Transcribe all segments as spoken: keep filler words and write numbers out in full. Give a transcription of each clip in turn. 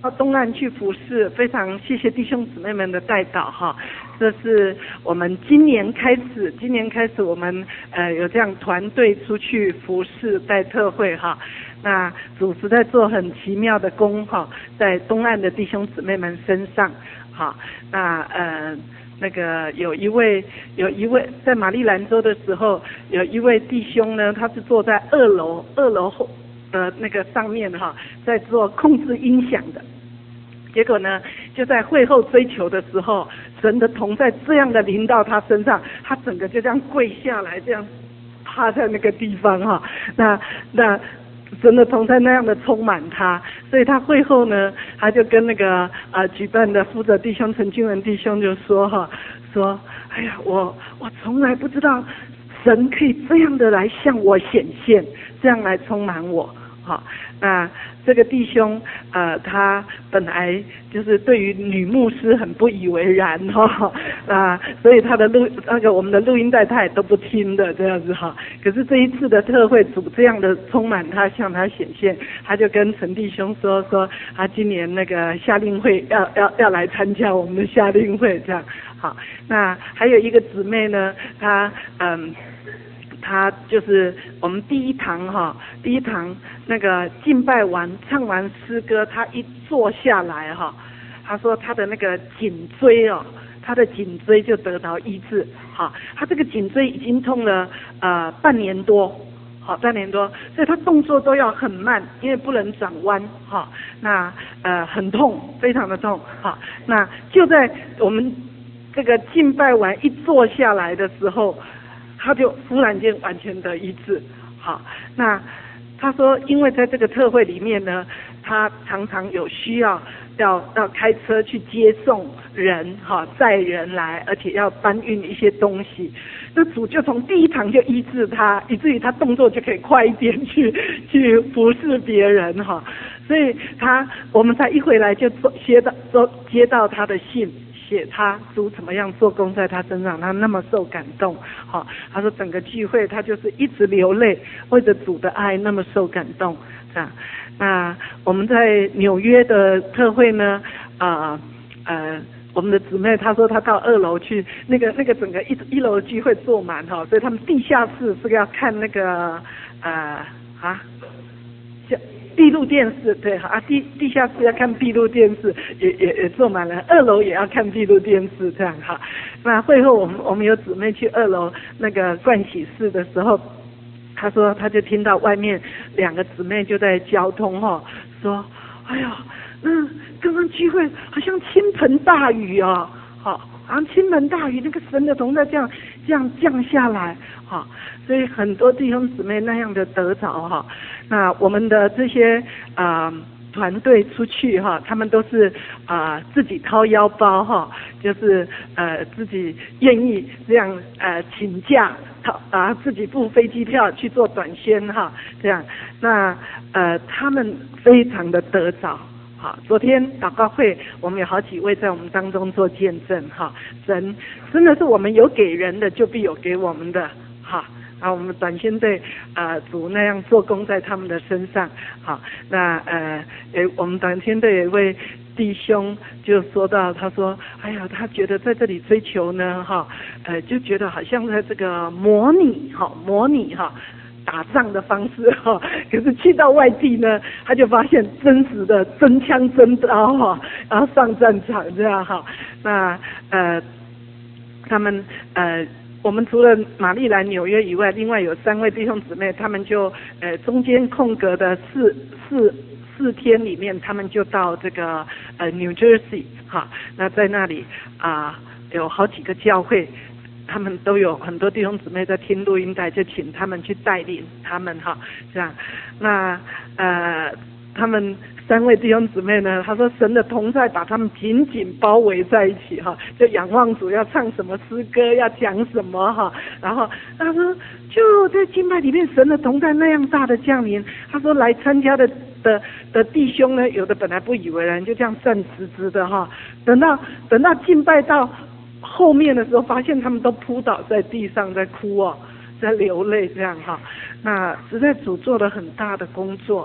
到东岸去服侍，非常谢谢弟兄姊妹们的带导哈。这是我们今年开始，今年开始我们呃有这样团队出去服侍带特会哈。那主实在做很奇妙的工哈，在东岸的弟兄姊妹们身上哈。那呃那个有一位有一位在马里兰州的时候，有一位弟兄呢，他是坐在二楼二楼后的那个上面哈，在做控制音响的。结果呢，就在会后追求的时候，神的同在这样的临到他身上，他整个就这样跪下来，这样趴在那个地方哈。那那神的同在那样的充满他，所以他会后呢，他就跟那个呃举办的负责弟兄陈俊文弟兄就说哈，说哎呀，我我从来不知道神可以这样的来向我显现，这样来充满我。好，那这个弟兄呃，他本来就是对于女牧师很不以为然哈，啊，所以他的录那个我们的录音带他也都不听的这样子哈。可是这一次的特会主这样的充满他，向他显现，他就跟陈弟兄说说，他今年那个夏令会要要要来参加我们的夏令会这样。好，那还有一个姊妹呢，她嗯。他就是我们第一堂哈，第一堂那个敬拜完唱完诗歌，他一坐下来哈，他说他的那个颈椎哦，他的颈椎就得到医治，哈，他这个颈椎已经痛了呃半年多，好半年多，所以他动作都要很慢，因为不能转弯哈，那呃很痛，非常的痛，哈，那就在我们这个敬拜完一坐下来的时候。他就忽然间完全的医治，好，那他说，因为在这个特会里面呢，他常常有需要要要开车去接送人，哈，载人来，而且要搬运一些东西。那主就从第一堂就医治他，以至于他动作就可以快一点去去服侍别人，哈。所以他我们才一回来就接到接到他的信。写他主怎么样做工在他身上，他那么受感动，好，他说整个聚会他就是一直流泪，为着主的爱那么受感动，这样。那我们在纽约的特会呢，啊 呃, 呃我们的姊妹她说她到二楼去，那个那个整个一一楼的聚会坐满哈，所以他们地下室是要看那个呃啊。闭路电视，对啊，地地下室要看闭路电视，也也也坐满了，二楼也要看闭路电视，这样哈。那会后我们我们有姊妹去二楼那个盥洗室的时候，她说她就听到外面两个姊妹就在交通哈，说，哎呀，嗯，刚刚聚会好像倾盆大雨啊，好，好像倾盆大雨，那个神的同在这样这样降下来，哈，所以很多弟兄姊妹那样的得着哈。那我们的这些啊、呃、团队出去哈，他们都是啊、呃、自己掏腰包哈，就是呃自己愿意这样呃请假掏啊自己付飞机票去做短宣哈，这样那呃他们非常的得着。好，昨天祷告会我们有好几位在我们当中做见证哈，神真的是我们有给人的就必有给我们的哈。啊，我们短宣队啊，主那样做工在他们的身上。好，那呃，诶，我们短宣队有一位弟兄就说到，他说，哎呀，他觉得在这里追求呢，哈，呃，就觉得好像在这个模拟，哈，模拟哈。打仗的方式哈，可是去到外地呢，他就发现真实的真枪真刀哈，然后上战场这样哈。那呃，他们呃。我们除了马里兰、纽约以外，另外有三位弟兄姊妹，他们就呃中间空格的四四四天里面，他们就到这个呃 New Jersey 哈，那在那里啊、呃、有好几个教会，他们都有很多弟兄姊妹在听录音带，就请他们去带领他们哈，这样，那呃他们。三位弟兄姊妹呢，他说神的同在把他们紧紧包围在一起哈，就仰望主要唱什么诗歌，要讲什么哈，然后他说就在敬拜里面神的同在那样大的降临，他说来参加的的的弟兄呢，有的本来不以为然，就这样站直直的哈，等到等到敬拜到后面的时候，发现他们都扑倒在地上在哭哦，在流泪这样哈，那实在主做了很大的工作。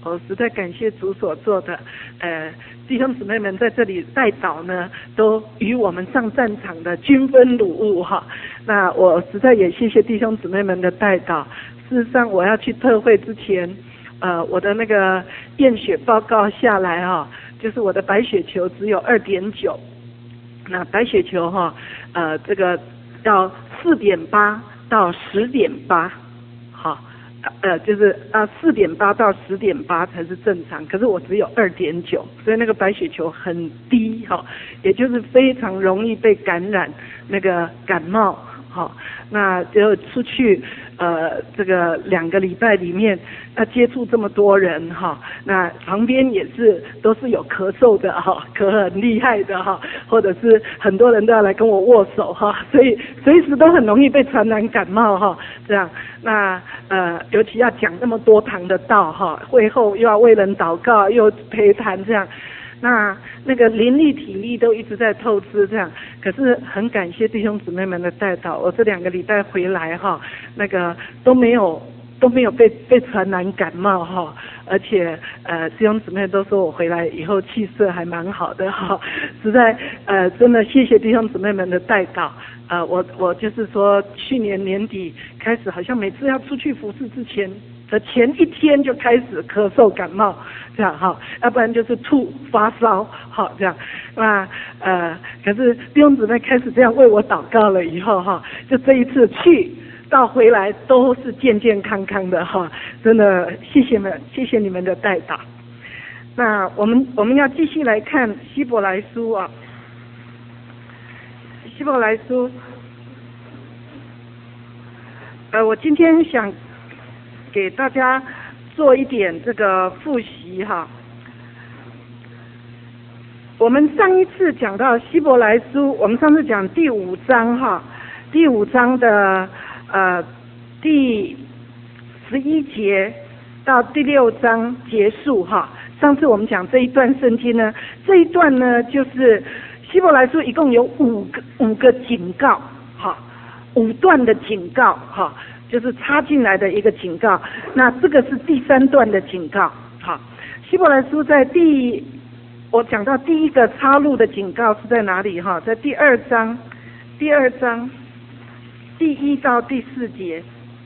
我实在感谢主所做的，呃，弟兄姊妹们在这里代祷呢，都与我们上战场的均分鲁物哈。那我实在也谢谢弟兄姊妹们的代祷。事实上，我要去特会之前，呃，我的那个验血报告下来哈，就是我的白血球只有 二点九， 那白血球哈，呃，这个要 四点八 到 十点八， 好。呃，就是啊， 四点八 到 十点八 才是正常，可是我只有 二点九， 所以那个白血球很低哈，也就是非常容易被感染那个感冒哈。那就出去呃这个两个礼拜里面，那接触这么多人哈，那旁边也是都是有咳嗽的哈，咳很厉害的哈，或者是很多人都要来跟我握手哈，所以随时都很容易被传染感冒哈，这样。那呃，尤其要讲那么多堂的道哈，会后又要为人祷告，又陪谈这样，那那个灵力体力都一直在透支这样。可是很感谢弟兄姊妹们的带祷，我这两个礼拜回来哈，那个都没有都没有被被传染感冒哈，而且呃弟兄姊妹都说我回来以后气色还蛮好的哈，实在呃真的谢谢弟兄姊妹们的带祷。呃，我我就是说，去年年底开始，好像每次要出去服事之前的前一天就开始咳嗽感冒，这样哈，要不然就是吐发烧，好这样。那呃，可是弟兄姊妹开始这样为我祷告了以后哈，就这一次去到回来都是健健康康的哈，真的谢谢们，谢谢你们的带祷。那我们我们要继续来看希伯来书啊。希伯来书，呃，我今天想给大家做一点这个复习哈。我们上一次讲到希伯来书，我们上次讲第五章哈，第五章的呃第十一节到第六章结束哈。上次我们讲这一段圣经呢，这一段呢就是希伯来书一共有五个五个警告，哈，五段的警告，哈，就是插进来的一个警告。那这个是第三段的警告，哈。希伯来书在第，我讲到第一个插入的警告是在哪里？哈，在第二章，第二章第一到第四节，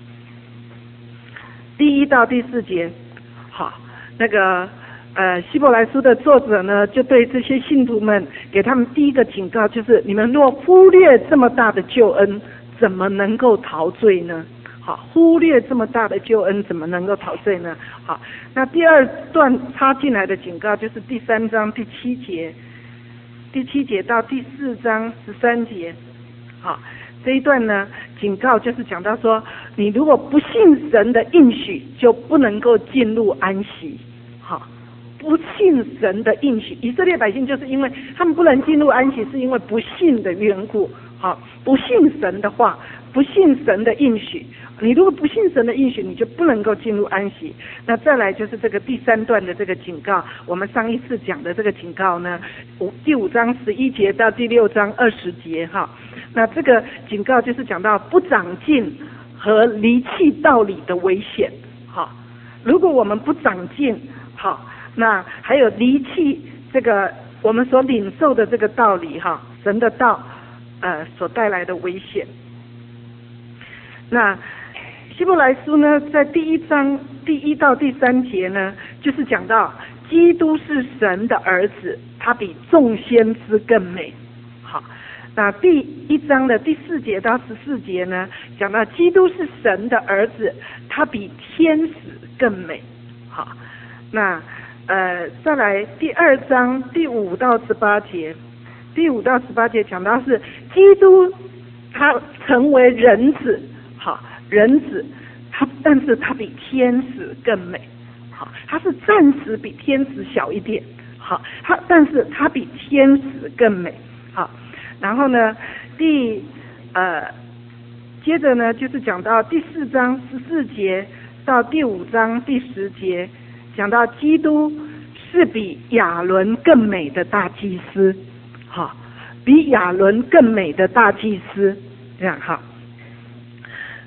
第一到第四节，好，那个。呃，希伯来书的作者呢，就对这些信徒们给他们第一个警告，就是你们若忽略这么大的救恩，怎么能够陶醉呢？好，忽略这么大的救恩，怎么能够陶醉呢？好，那第二段插进来的警告就是第三章第七节，第七节到第四章十三节。好，这一段呢，警告就是讲到说，你如果不信神的应许，就不能够进入安息。好。不信神的应许，以色列百姓就是因为他们不能进入安息，是因为不信的缘故。好，不信神的话，不信神的应许。你如果不信神的应许，你就不能够进入安息。那再来就是这个第三段的这个警告，我们上一次讲的这个警告呢，五第五章十一节到第六章二十节哈。那这个警告就是讲到不长进和离弃道理的危险。好，如果我们不长进，好。那还有离弃这个我们所领受的这个道理哈，神的道，呃所带来的危险。那希伯来书呢，在第一章第一到第三节呢，就是讲到基督是神的儿子，他比众先知更美。好，那第一章的第四节到十四节呢，讲到基督是神的儿子，他比天使更美。好，那。呃，再来第二章第五到十八节，第五到十八节讲到是基督他成为人子，好，人子他，但是他比天使更美，好，他是暂时比天使小一点，好，他但是他比天使更美，好，然后呢，第呃，接着呢就是讲到第四章十四节到第五章第十节。讲到基督是比亚伦更美的大祭司，好，比亚伦更美的大祭司，这样哈。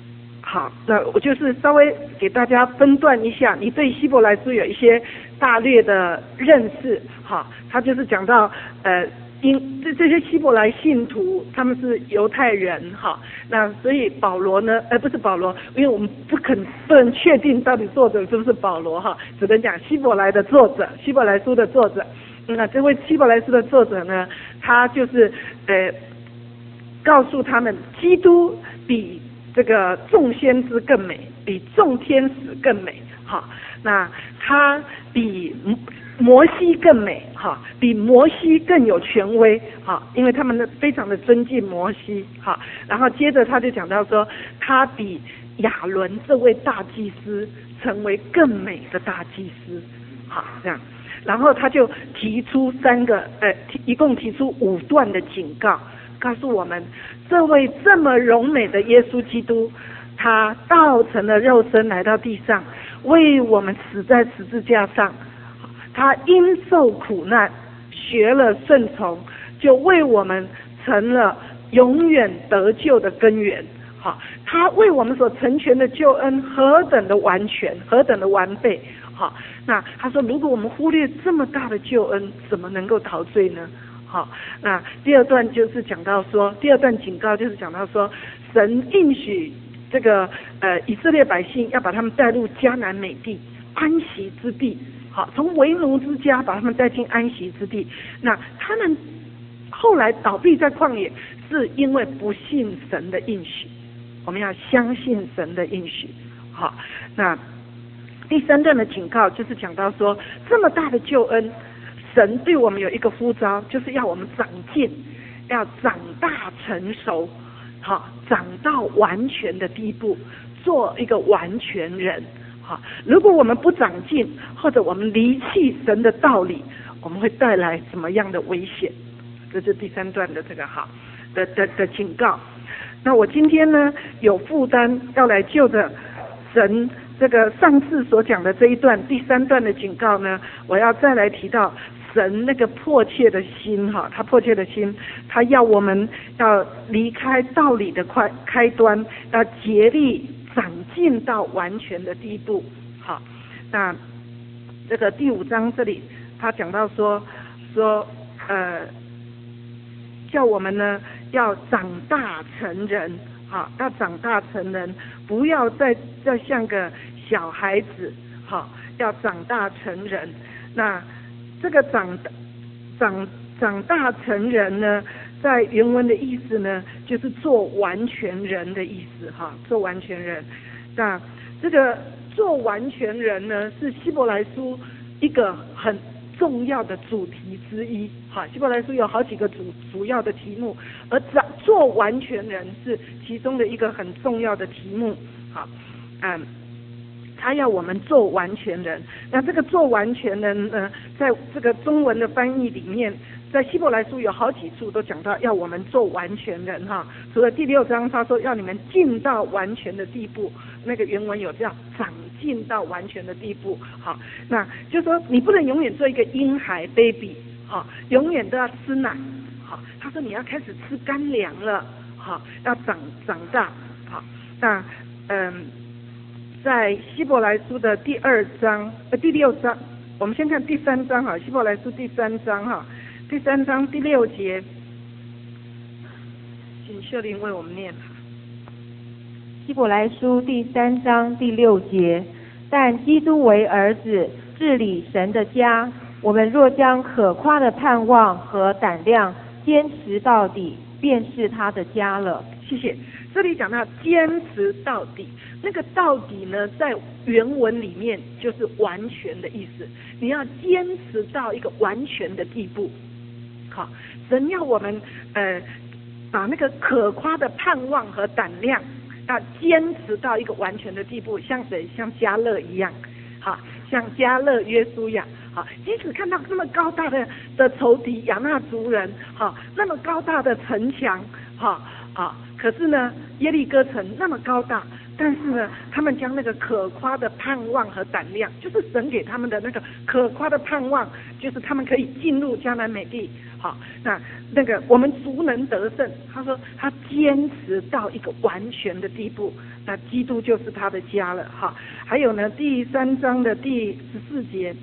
好，那我就是稍微给大家分段一下，你对希伯来书有一些大略的认识。好，他就是讲到呃。因这这些希伯来信徒他们是犹太人哈，那所以保罗呢，呃不是保罗，因为我们不肯不能确定到底作者是不是保罗哈，只能讲希伯来的作者，希伯来书的作者。那这位希伯来书的作者呢，他就是呃告诉他们，基督比这个众先知更美，比众天使更美哈，那他比摩西更美哈，比摩西更有权威哈，因为他们非常的尊敬摩西哈。然后接着他就讲到说，他比亚伦这位大祭司成为更美的大祭司，好这样。然后他就提出三个呃，一共提出五段的警告，告诉我们这位这么荣美的耶稣基督，他道成了肉身来到地上，为我们死在十字架上。他因受苦难，学了顺从，就为我们成了永远得救的根源。好，他为我们所成全的救恩何等的完全，何等的完备。好，那他说，如果我们忽略这么大的救恩，怎么能够陶醉呢？好，那第二段就是讲到说，第二段警告就是讲到说，神应许这个呃以色列百姓要把他们带入迦南美地安息之地。好，从为奴之家把他们带进安息之地。那他们后来倒闭在旷野，是因为不信神的应许。我们要相信神的应许。好，那第三段的警告就是讲到说，这么大的救恩，神对我们有一个呼召，就是要我们长进，要长大成熟，好，长到完全的地步，做一个完全人。好，如果我们不长进，或者我们离弃神的道理，我们会带来什么样的危险？这是第三段的这个好的的的警告。那我今天呢有负担要来就着神这个上次所讲的这一段第三段的警告呢，我要再来提到神那个迫切的心哈，他迫切的心，他要我们要离开道理的开开端，要竭力长进到完全的地步。好，那这个第五章这里他讲到说说呃，叫我们呢要长大成人，好，要长大成人，不要再再像个小孩子，好，要长大成人。那这个长长长大成人呢，在原文的意思呢，就是做完全人的意思哈，做完全人。那这个做完全人呢，是希伯来书一个很重要的主题之一。好，希伯来书有好几个主主要的题目，而长做完全人是其中的一个很重要的题目。好，嗯。他要我们做完全人，那这个做完全人呢，在这个中文的翻译里面，在希伯来书有好几处都讲到要我们做完全人哈。除了第六章他说要你们进到完全的地步，那个原文有这样长进到完全的地步。好，那就是说你不能永远做一个婴孩 baby， 好，永远都要吃奶。好，他说你要开始吃干粮了，好，要长长大。好，那嗯。在希伯来书的第二章呃第六章，我们先看第三章哈，希伯来书第三章哈，第三章第六节，请秀玲为我们念。 希伯来书第三章第六节，但基督为儿子，治理神的家，我们若将可夸的盼望和胆量坚持到底，便是他的家了。 谢谢。这里讲到坚持到底，那个到底呢，在原文里面就是完全的意思。你要坚持到一个完全的地步。好，神要我们呃把那个可夸的盼望和胆量，要坚持到一个完全的地步，像谁？像迦勒一样，好，像迦勒约书亚。好，即使看到这么高大的的仇敌亚衲族人，好，那么高大的城墙，好啊。可是呢，耶利哥城那么高大， 但是呢，他们将那个可夸的盼望和胆量，就是神给他们的那个可夸的盼望，就是他们可以进入迦南美地。好，那那个我们足能得胜。他说他坚持到一个完全的地步，那基督就是他的家了。哈，还有呢，第三章的第十四节，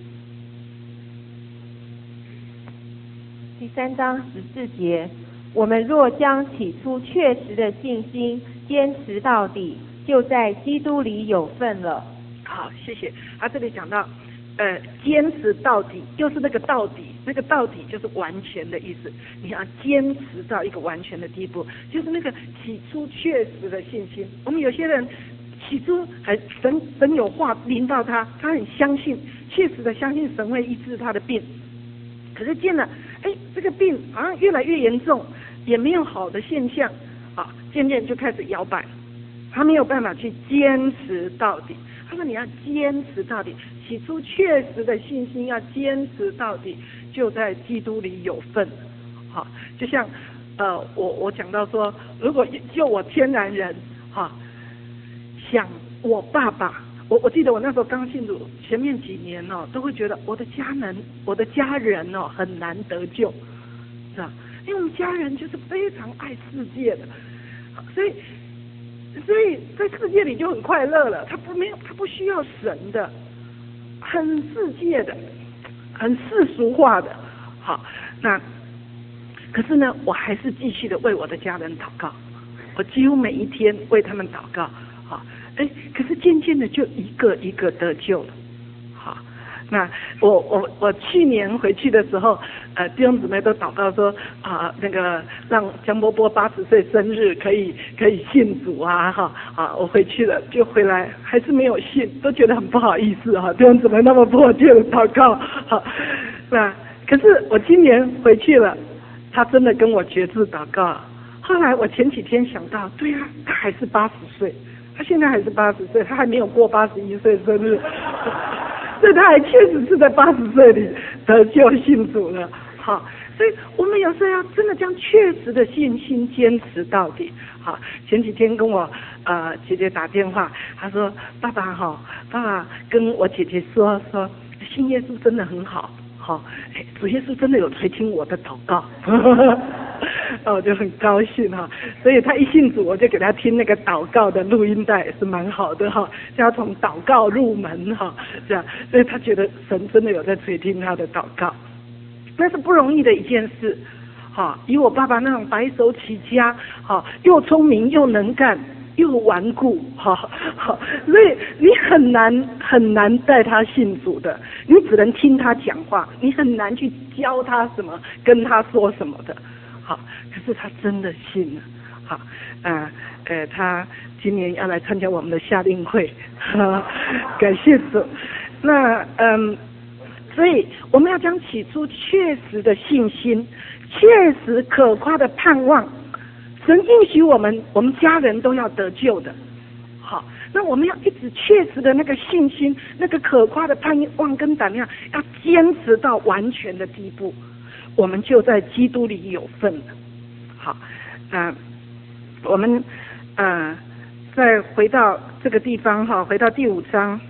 第三章十四节，我们若将起初确实的信心坚持到底，就在基督里有份了。 好，谢谢。他这里讲到，呃，坚持到底，就是那个到底，那个到底就是完全的意思。你要坚持到一个完全的地步，就是那个起初确实的信心。我们有些人起初还神神有话临到他，他很相信，确实的相信神会医治他的病。可是见了，哎，这个病好像越来越严重，也没有好的现象，啊，渐渐就开始摇摆，他没有办法去坚持到底。他说你要坚持到底，起初确实的信心要坚持到底，就在基督里有份。好，就像呃，我我讲到说，如果就我天然人，哈，想我爸爸。我我记得我那时候刚信主，前面几年哦，都会觉得我的家人，我的家人哦很难得救，是吧？因为我们家人就是非常爱世界的，所以所以在世界里就很快乐了。他不没有，他不需要神的，很世界的，很世俗化的。好，那可是呢，我还是继续的为我的家人祷告，我几乎每一天为他们祷告。好。哎，可是渐渐的就一个一个得救了。好，那我我我去年回去的时候，呃，弟兄姊妹都祷告说啊、呃，那个让江波波八十岁生日可以可以信主啊，哈啊，我回去了就回来还是没有信，都觉得很不好意思哈，弟兄姊妹那么迫切的祷告，好，那可是我今年回去了，他真的跟我决志祷告。后来我前几天想到，对啊，他还是八十岁。他现在还是八十岁，他还没有过八十一岁生日，所以他还确实是在八十岁里得救信主了。好，所以我们有时候要真的将确实的信心坚持到底。好，前几天跟我呃姐姐打电话，她说爸爸哈，爸爸跟我姐姐说说信耶稣真的很好，好，哎，主耶稣真的有垂听我的祷告。哦，我就很高兴哈，所以他一信主，我就给他听那个祷告的录音带，也是蛮好的哈，叫他从祷告入门哈，这样，所以他觉得神真的有在垂听他的祷告，那是不容易的一件事，哈，以我爸爸那种白手起家，哈，又聪明又能干又顽固，哈，好，所以你很难很难带他信主的，你只能听他讲话，你很难去教他什么，跟他说什么的。好，可是他真的信了。好，啊，呃，他今年要来参加我们的夏令会，哈，感谢主。那嗯，所以我们要将起初确实的信心、确实可夸的盼望，神应许我们，我们家人都要得救的。好，那我们要一直确实的那个信心、那个可夸的盼望跟胆量，要坚持到完全的地步。我们就在基督里有份了。好，那、呃、我们呃再回到这个地方哈，回到第五章，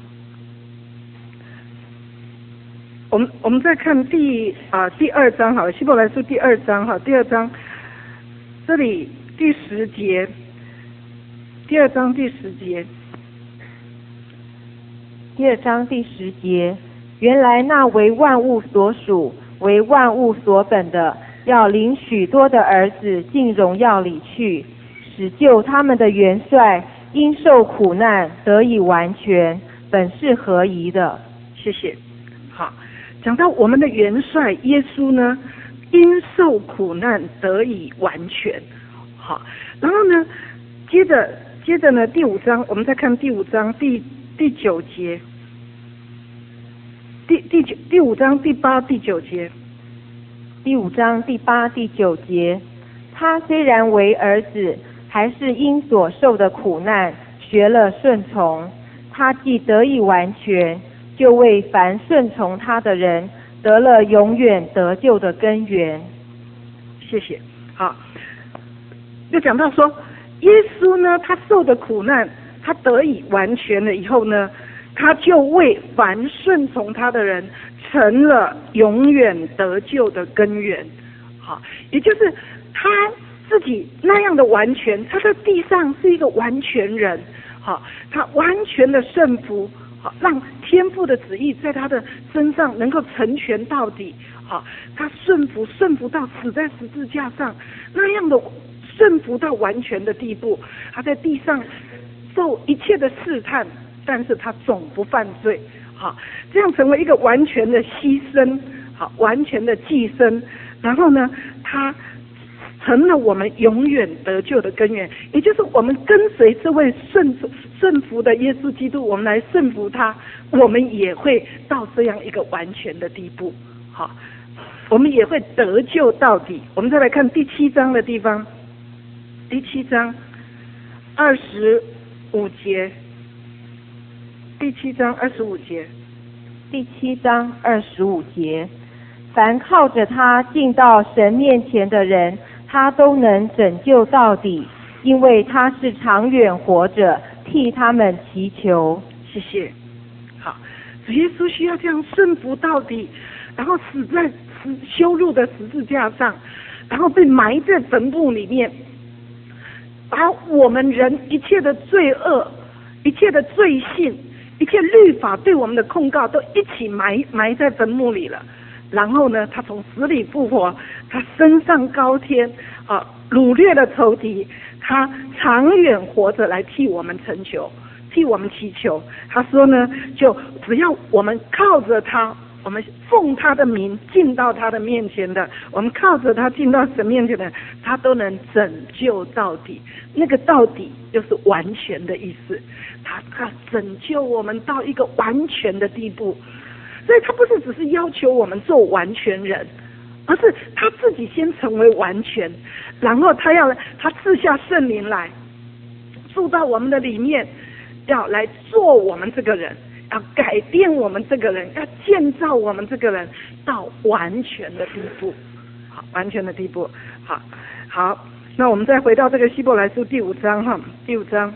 我们我们再看第啊、呃、第二章哈，希伯来书第二章哈，第二章这里第十节，第二章第十节， 第二章第十节，原来那为万物所属，为万物所本的，要领许多的儿子进荣耀里去，使救他们的元帅因受苦难得以完全，本是合宜的。 谢谢。好，讲到我们的元帅耶稣呢，因受苦难得以完全。好，然后呢，接着接着呢，第五章我们再看第五章第第九节，第第九第五章第八第九节。 第五章第八、第九节，他虽然为儿子，还是因所受的苦难学了顺从。他既得以完全，就为凡顺从他的人得了永远得救的根源。 谢谢。好，就讲到说，耶稣呢，他受的苦难他得以完全了以后呢，他就为凡顺从他的人成了永远得救的根源。好，也就是他自己那样的完全，他在地上是一个完全人。好，他完全的顺服，好，让天父的旨意在他的身上能够成全到底。好，他顺服顺服到死在十字架上，那样的顺服到完全的地步，他在地上受一切的试探，但是他总不犯罪。好，这样成为一个完全的牺牲，好，完全的寄生，然后呢，他成了我们永远得救的根源，也就是我们跟随这位顺顺服的耶稣基督，我们来顺服他，我们也会到这样一个完全的地步。好，我们也会得救到底。我们再来看第七章的地方，第七章二十五节，第七章二十五节， 第七章二十五节，凡靠着他进到神面前的人，他都能拯救到底，因为他是长远活着，替他们祈求。 谢谢。好，主耶稣需要这样顺服到底，然后死在死羞辱的十字架上，然后被埋在坟墓里面，把我们人一切的罪恶、一切的罪性、一切律法对我们的控告都一起埋埋在坟墓里了。然后呢，他从死里复活，他升上高天，啊，掳掠了仇敌，他长远活着来替我们成就，替我们祈求。他说呢，就只要我们靠着他，我们奉他的名进到他的面前的，我们靠着他进到神面前的，他都能拯救到底。那个到底就是完全的意思，他他拯救我们到一个完全的地步。所以他不是只是要求我们做完全人，而是他自己先成为完全，然后他要他赐下圣灵来住到我们的里面，要来做我们这个人，要改变我们这个人，要建造我们这个人到完全的地步。好，完全的地步。好，好，那我们再回到这个希伯来书第五章哈，第五章。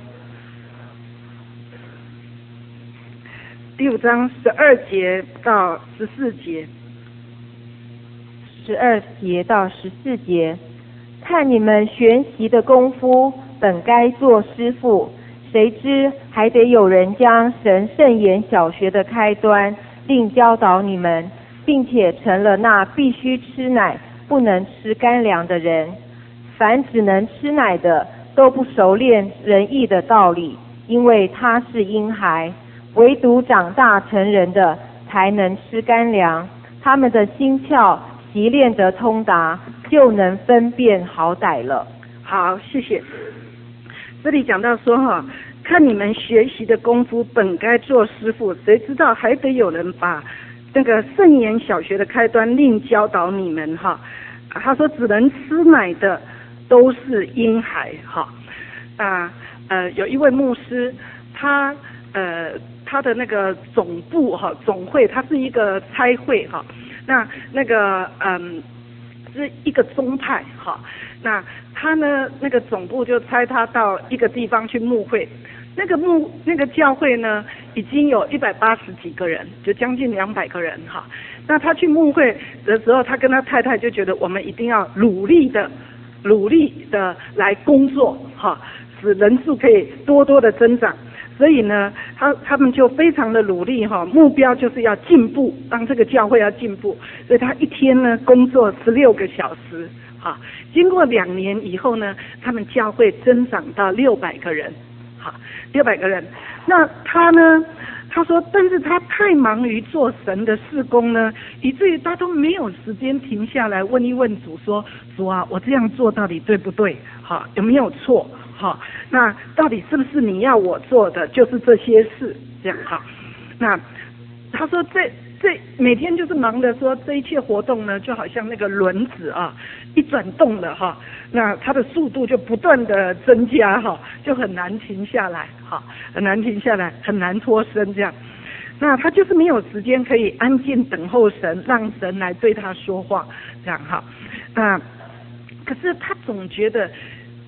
第五章十二节到十四节， 十二节到十四节，看你们学习的功夫，本该做师傅，谁知还得有人将神圣言小学的开端另教导你们，并且成了那必须吃奶不能吃干粮的人。凡只能吃奶的，都不熟练仁义的道理，因为他是婴孩。唯独长大成人的才能吃干粮，他们的心窍习练得通达，就能分辨好歹了。 好，谢谢。这里讲到说哈，看你们学习的功夫，本该做师傅，谁知道还得有人把那个圣言小学的开端另教导你们哈。他说只能吃奶的都是婴孩哈。啊呃，有一位牧师，他呃。他的那个总部哈总会，它是一个差会哈，那那个嗯是一个宗派哈，那他呢那个总部就差他到一个地方去牧会，那个牧那个教会呢已经有一百八十几个人，就将近两百个人哈。那他去牧会的时候，他跟他太太就觉得我们一定要努力的努力的来工作哈，使人数可以多多的增长。所以呢，他他们就非常的努力哈，目标就是要进步，让这个教会要进步。所以他一天呢工作十六个小时，哈，经过两年以后呢，他们教会增长到六百个人，哈，六百个人。那他呢，他说，但是他太忙于做神的事工呢，以至于他都没有时间停下来问一问主说，主啊，我这样做到底对不对？哈，有没有错？好，那到底是不是你要我做的就是这些事这样哈？那他说这这每天就是忙的说这一切活动呢，就好像那个轮子啊，一转动了哈，那它的速度就不断的增加哈，就很难停下来哈，很难停下来，很难脱身这样。那他就是没有时间可以安静等候神，让神来对他说话这样哈。那可是他总觉得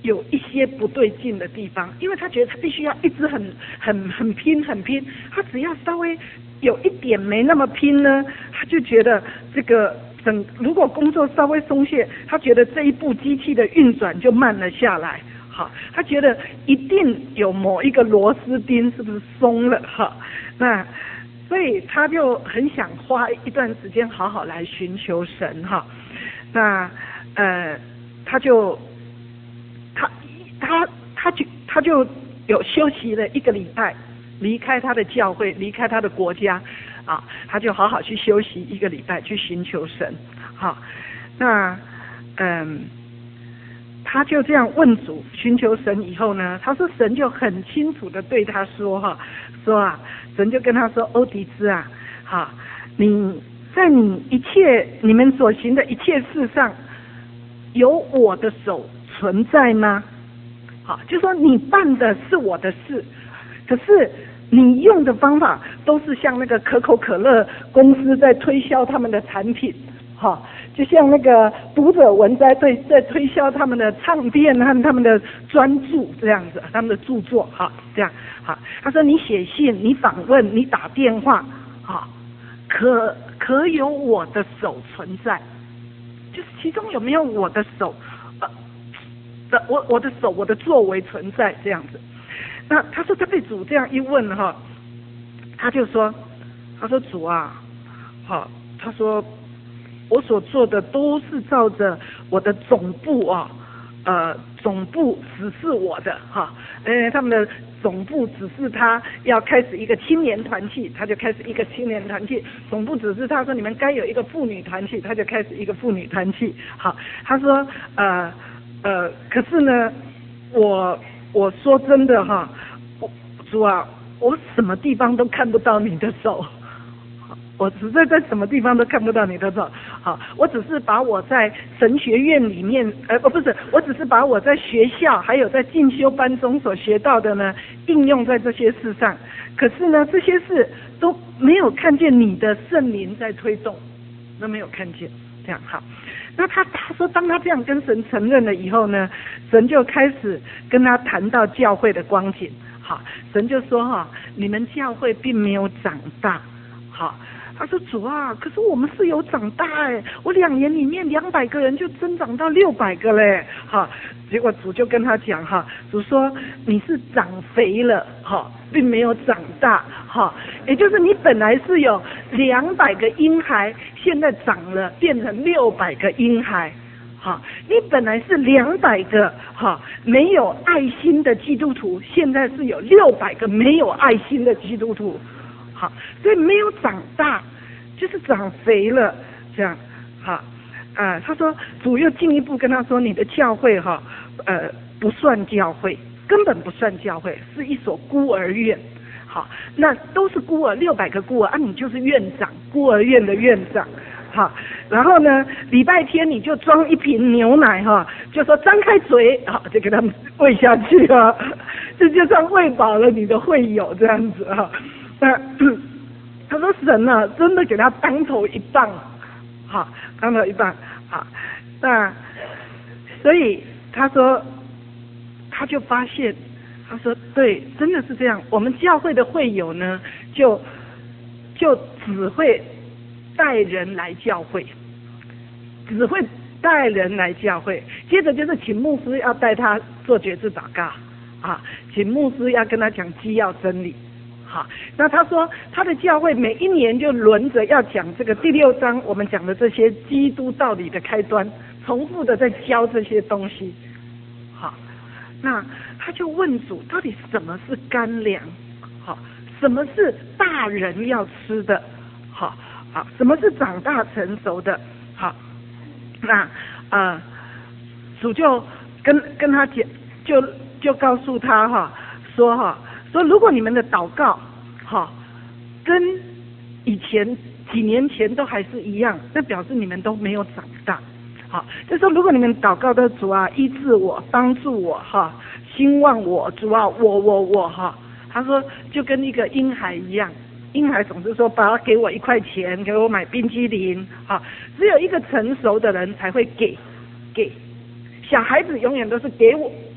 有一些不对劲的地方，因为他觉得他必须要一直很很很拼很拼，他只要稍微有一点没那么拼呢，他就觉得这个整如果工作稍微松懈，他觉得这一部机器的运转就慢了下来。好，他觉得一定有某一个螺丝钉是不是松了哈？那所以他就很想花一段时间好好来寻求神哈。那呃，他就他他他就他就有休息了一个礼拜，离开他的教会，离开他的国家啊，他就好好去休息一个礼拜，去寻求神。好，那嗯。他就这样问主，寻求神以后呢，他说神就很清楚的对他说哈，说啊，神就跟他说，欧迪兹啊，哈，你在你一切你们所行的一切事上，有我的手存在吗？好，就说你办的是我的事，可是你用的方法都是像那个可口可乐公司在推销他们的产品，哈。就像那个读者文摘对在推销他们的唱片和他们的专著这样子，他们的著作哈，这样哈。他说你写信，你访问，你打电话，哈，可可有我的手存在？就是其中有没有我的手？呃，的我我的手我的作为存在这样子？那他说他被主这样一问哈，他就说，他说主啊，好，他说。我所做的都是照着我的总部啊，呃，总部指示我的哈，呃，他们的总部指示他要开始一个青年团契，他就开始一个青年团契；总部指示他说你们该有一个妇女团契，他就开始一个妇女团契。好，他说呃呃，可是呢，我我说真的哈，我主啊，我什么地方都看不到你的手。我实在在什么地方都看不到你的手，好，我只是把我在神学院里面，呃，不是，我只是把我在学校还有在进修班中所学到的呢，应用在这些事上。可是呢，这些事都没有看见你的圣灵在推动，都没有看见，这样好。那他他说，当他这样跟神承认了以后呢，神就开始跟他谈到教会的光景，好，神就说哈，你们教会并没有长大，好。他说主啊，可是我们是有长大哎，我两年里面两百个人就增长到六百个嘞，哈，结果主就跟他讲哈，主说你是长肥了哈，并没有长大哈，也就是你本来是有两百个婴孩，现在长了变成六百个婴孩，哈，你本来是两百个哈没有爱心的基督徒，现在是有六百个没有爱心的基督徒。好，所以没有长大，就是长肥了，这样，好，啊，他说主又进一步跟他说，你的教会哈，呃，不算教会，根本不算教会，是一所孤儿院，好，那都是孤儿，六百个孤儿啊，你就是院长，孤儿院的院长，好，然后呢，礼拜天你就装一瓶牛奶哈，就说张开嘴，好，就给他们喂下去啊，这就算喂饱了你的会友这样子哈。那他说神啊，真的给他当头一棒，好，当头一棒，好，那所以他说，他就发现，他说对，真的是这样。我们教会的会友呢，就就只会带人来教会，只会带人来教会，接着就是请牧师要带他做决志祷告啊，请牧师要跟他讲基要真理。好，那他说他的教会每一年就轮着要讲这个第六章我们讲的这些基督道理的开端，重复的在教这些东西。好，那他就问主，到底什么是干粮？好，什么是大人要吃的？好，好，什么是长大成熟的？好，那呃，主就跟跟他讲，就就告诉他哈，说哈。说如果你们的祷告，哈，跟以前几年前都还是一样，那表示你们都没有长大。好，就说如果你们祷告的主啊，医治我，帮助我，哈，兴旺我，主啊，我我我哈，他说就跟一个婴孩一样，婴孩总是说爸爸给我一块钱，给我买冰淇淋，哈，只有一个成熟的人才会给给，小孩子永远都是给我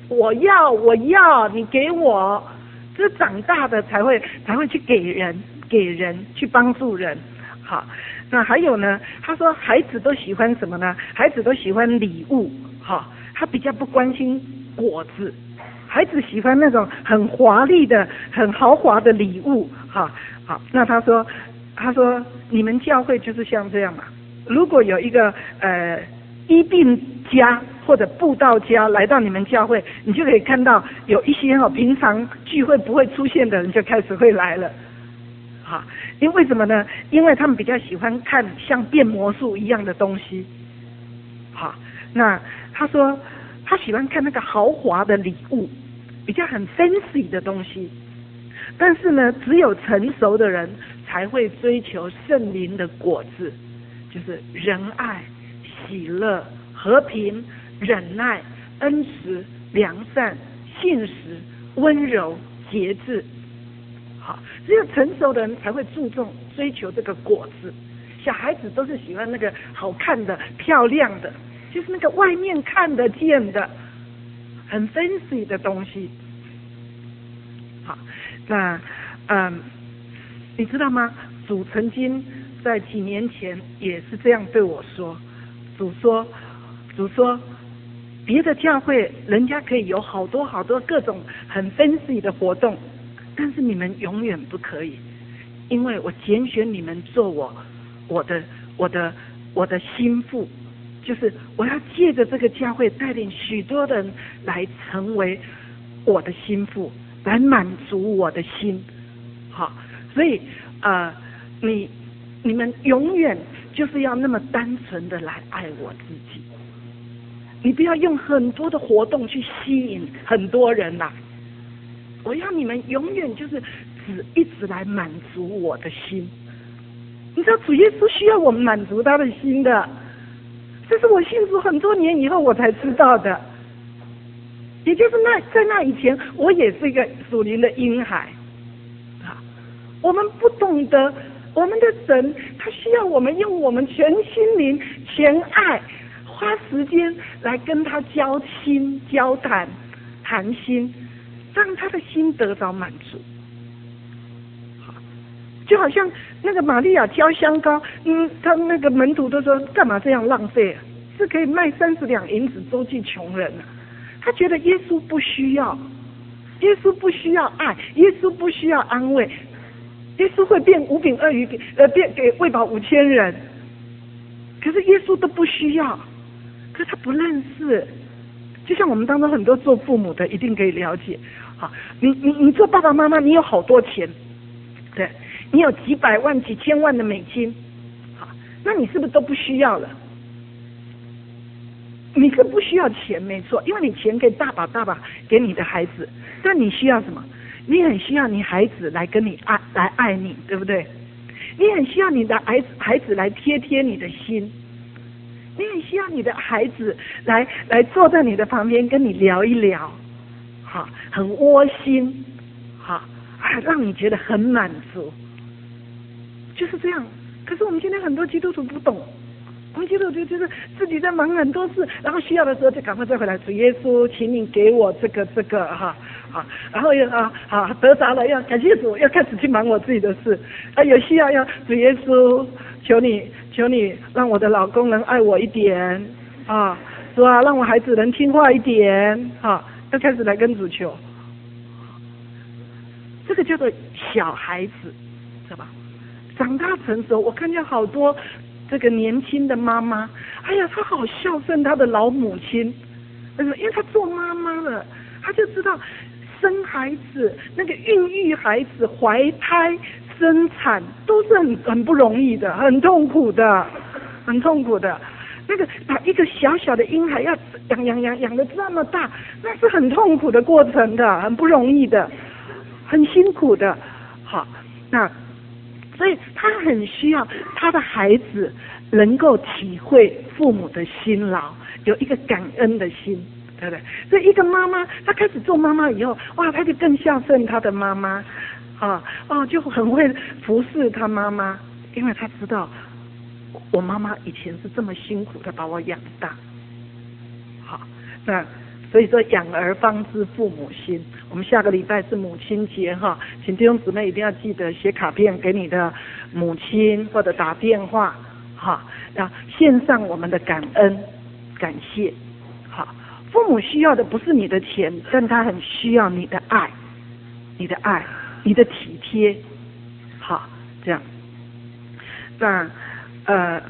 我要我要你给我，这长大的才会才会去给人给人去帮助人。好，那还有呢，他说孩子都喜欢什么呢？孩子都喜欢礼物，哈，他比较不关心果子。孩子喜欢那种很华丽的、很豪华的礼物，哈，好，那他说，他说你们教会就是像这样嘛。如果有一个呃医病家或者布道家来到你们教会，你就可以看到有一些哦平常聚会不会出现的人就开始会来了，好，因为什么呢？因为他们比较喜欢看像变魔术一样的东西，好，那他说。他喜欢看那个豪华的礼物，比较很 fancy 的东西。但是呢，只有成熟的人才会追求圣灵的果子，就是仁爱、喜乐、和平、忍耐、恩慈、良善、信实、温柔、节制。好，只有成熟的人才会注重追求这个果子。小孩子都是喜欢那个好看的、漂亮的。就是那个外面看得见的很 fancy 的东西。好，那嗯，你知道吗？主曾经在几年前也是这样对我说。主说，主说，别的教会人家可以有好多好多各种很 fancy 的活动，但是你们永远不可以，因为我拣选你们做我我的我的我的心腹。就是我要借着这个教会带领许多人来成为我的心腹，来满足我的心。好，所以呃，你你们永远就是要那么单纯的来爱我自己，你不要用很多的活动去吸引很多人来。我要你们永远就是只一直来满足我的心。你知道主耶稣需要我们满足他的心的。这是我信主很多年以后我才知道的，也就是那在那以前，我也是一个属灵的婴孩，啊，我们不懂得我们的神，他需要我们用我们全心灵、全爱，花时间来跟他交心、交谈、谈心，让他的心得着满足。就好像那个玛利亚挑香膏，嗯，他那个门徒都说干嘛这样浪费啊？是可以卖三十两银子周济穷人啊。他觉得耶稣不需要，耶稣不需要爱，耶稣不需要安慰，耶稣会变五饼二鱼给呃变给喂饱五千人，可是耶稣都不需要，可是他不认识。就像我们当中很多做父母的一定可以了解，好，你你你做爸爸妈妈，你有好多钱，对。你有几百万、几千万的美金，好，那你是不是都不需要了？你是不需要钱，没错，因为你钱可以大把大把给你的孩子，但你需要什么？你很需要你孩子来跟你爱，来爱你，对不对？你很需要你的孩子孩子来贴贴你的心，你很需要你的孩子来来坐在你的旁边跟你聊一聊，好，很窝心，好，啊，让你觉得很满足。就是这样，可是我们今天很多基督徒不懂，我们基督徒就是自己在忙很多事，然后需要的时候就赶快再回来，主耶稣，请你给我这个这个哈，好，然后又啊好得着了，要感谢主，要开始去忙我自己的事，啊有需要要主耶稣，求你求你让我的老公能爱我一点啊，主啊让我孩子能听话一点啊，要开始来跟主求，这个叫做小孩子，知道吧？长大成熟，我看见好多这个年轻的妈妈，哎呀，她好孝顺她的老母亲，因为她做妈妈了，她就知道生孩子、那个孕育孩子、怀胎、生产都是很很不容易的，很痛苦的，很痛苦的。那个把一个小小的婴孩要养养养养得这么大，那是很痛苦的过程的，很不容易的，很辛苦的。好，那。所以他很需要他的孩子能够体会父母的辛劳，有一个感恩的心，对不对？所以一个妈妈，她开始做妈妈以后，哇，她就更孝顺她的妈妈，啊哦，就很会服侍她妈妈，因为她知道我妈妈以前是这么辛苦的把我养大。好，那所以说养儿方知父母心。我们下个礼拜是母亲节哈，请弟兄姊妹一定要记得写卡片给你的母亲，或者打电话哈，要献上我们的感恩感谢。好，父母需要的不是你的钱，但他很需要你的爱，你的爱，你的体贴。好，这样。那呃，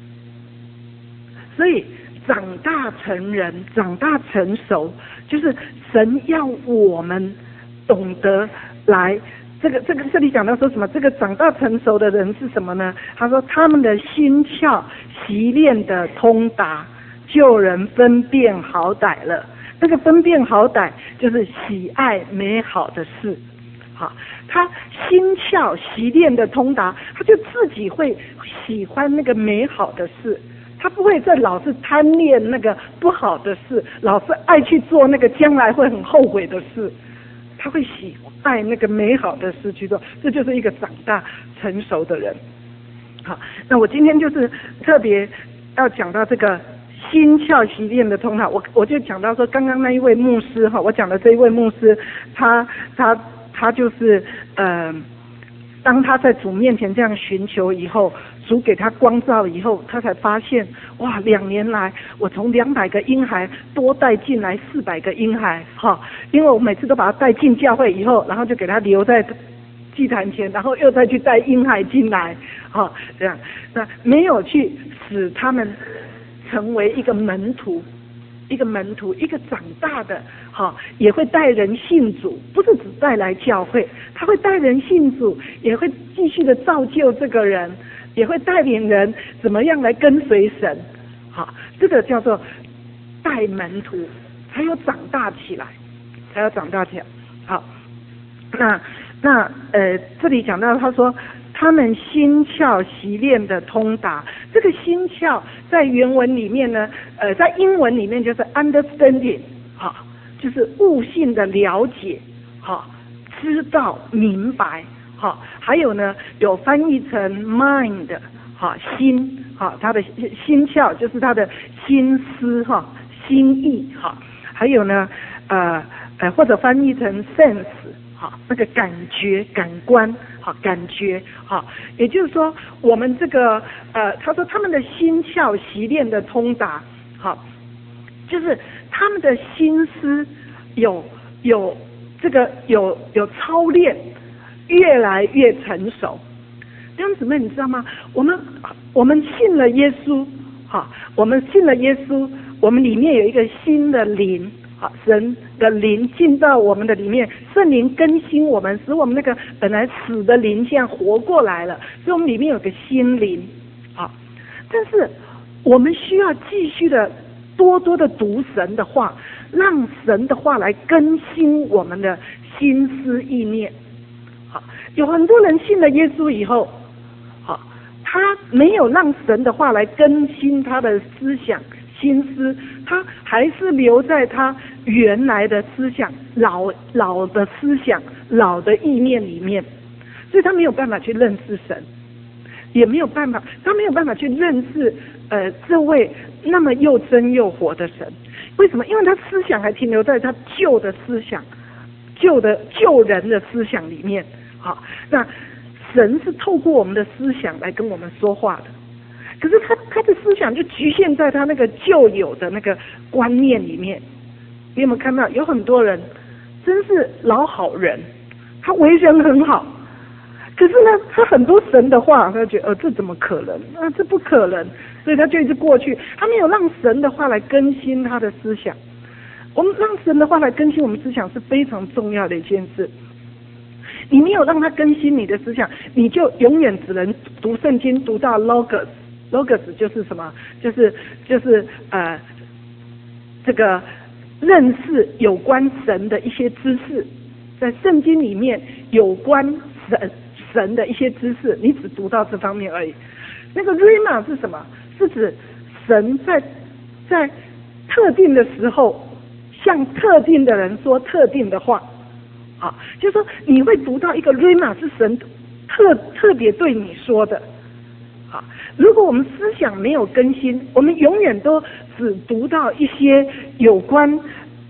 所以长大成人，长大成熟，就是神要我们懂得来，这个这个这里讲到说什么？这个长大成熟的人是什么呢？他说他们的心窍习练的通达，救人分辨好歹了。那个分辨好歹就是喜爱美好的事。好，他心窍习练的通达，他就自己会喜欢那个美好的事。他不会再老是贪恋那个不好的事，老是爱去做那个将来会很后悔的事。他会喜爱那个美好的事去做，这就是一个长大成熟的人。好，那我今天就是特别要讲到这个心窍习练的通达，我我就讲到说，刚刚那一位牧师哈，我讲的这一位牧师，他他他就是呃。当他在主面前这样寻求以后，主给他光照以后，他才发现，哇，两年来我从两百个婴孩多带进来四百个婴孩，哈，因为我每次都把他带进教会以后，然后就给他留在祭坛前，然后又再去带婴孩进来，哈，这样，那没有去使他们成为一个门徒。一个门徒，一个长大的，哈，也会带人信主，不是只带来教会，他会带人信主，也会继续的造就这个人，也会带领人怎么样来跟随神，好，这个叫做带门徒，才有长大起来，才有长大起来。好，那那呃，这里讲到他说。他们心窍习练的通达，这个心窍在原文里面呢，呃，在英文里面就是 understanding， 好，就是悟性的了解，好，知道明白，好，还有呢有翻译成 mind， 好，心，好，他的心窍就是他的心思哈，心意哈，还有呢呃呃或者翻译成 sense。好，那个感觉、感官，好，感觉，好，也就是说，我们这个，呃，他说他们的心窍习练的通达，好，就是他们的心思有有这个有有操练，越来越成熟。弟兄姊妹，你知道吗？我们我们信了耶稣，好，我们信了耶稣，我们里面有一个新的灵。好，神的灵进到我们的里面，圣灵更新我们，使我们那个本来死的灵现在活过来了，所以我们里面有个新灵。好，但是我们需要继续的多多的读神的话，让神的话来更新我们的心思意念。好，有很多人信了耶稣以后，好，他没有让神的话来更新他的思想。心思，他还是留在他原来的思想、老老的思想、老的意念里面，所以他没有办法去认识神，也没有办法，他没有办法去认识呃这位那么又真又活的神。为什么？因为他思想还停留在他旧的思想、旧的旧人的思想里面。好，那神是透过我们的思想来跟我们说话的。可是他他的思想就局限在他那个旧有的那个观念里面。你有没有看到有很多人真是老好人，他为人很好，可是呢他很多神的话他就觉得呃这怎么可能啊，这不可能，所以他就一直过去，他没有让神的话来更新他的思想。我们让神的话来更新我们思想是非常重要的一件事。你没有让他更新你的思想，你就永远只能读圣经读到 logos。logos 就是什么？就是就是呃，这个认识有关神的一些知识，在圣经里面有关神神的一些知识，你只读到这方面而已。那个 rhema 是什么？是指神在在特定的时候向特定的人说特定的话。啊，就是说你会读到一个 rhema 是神特特别对你说的。好，如果我们思想没有更新，我们永远都只读到一些有关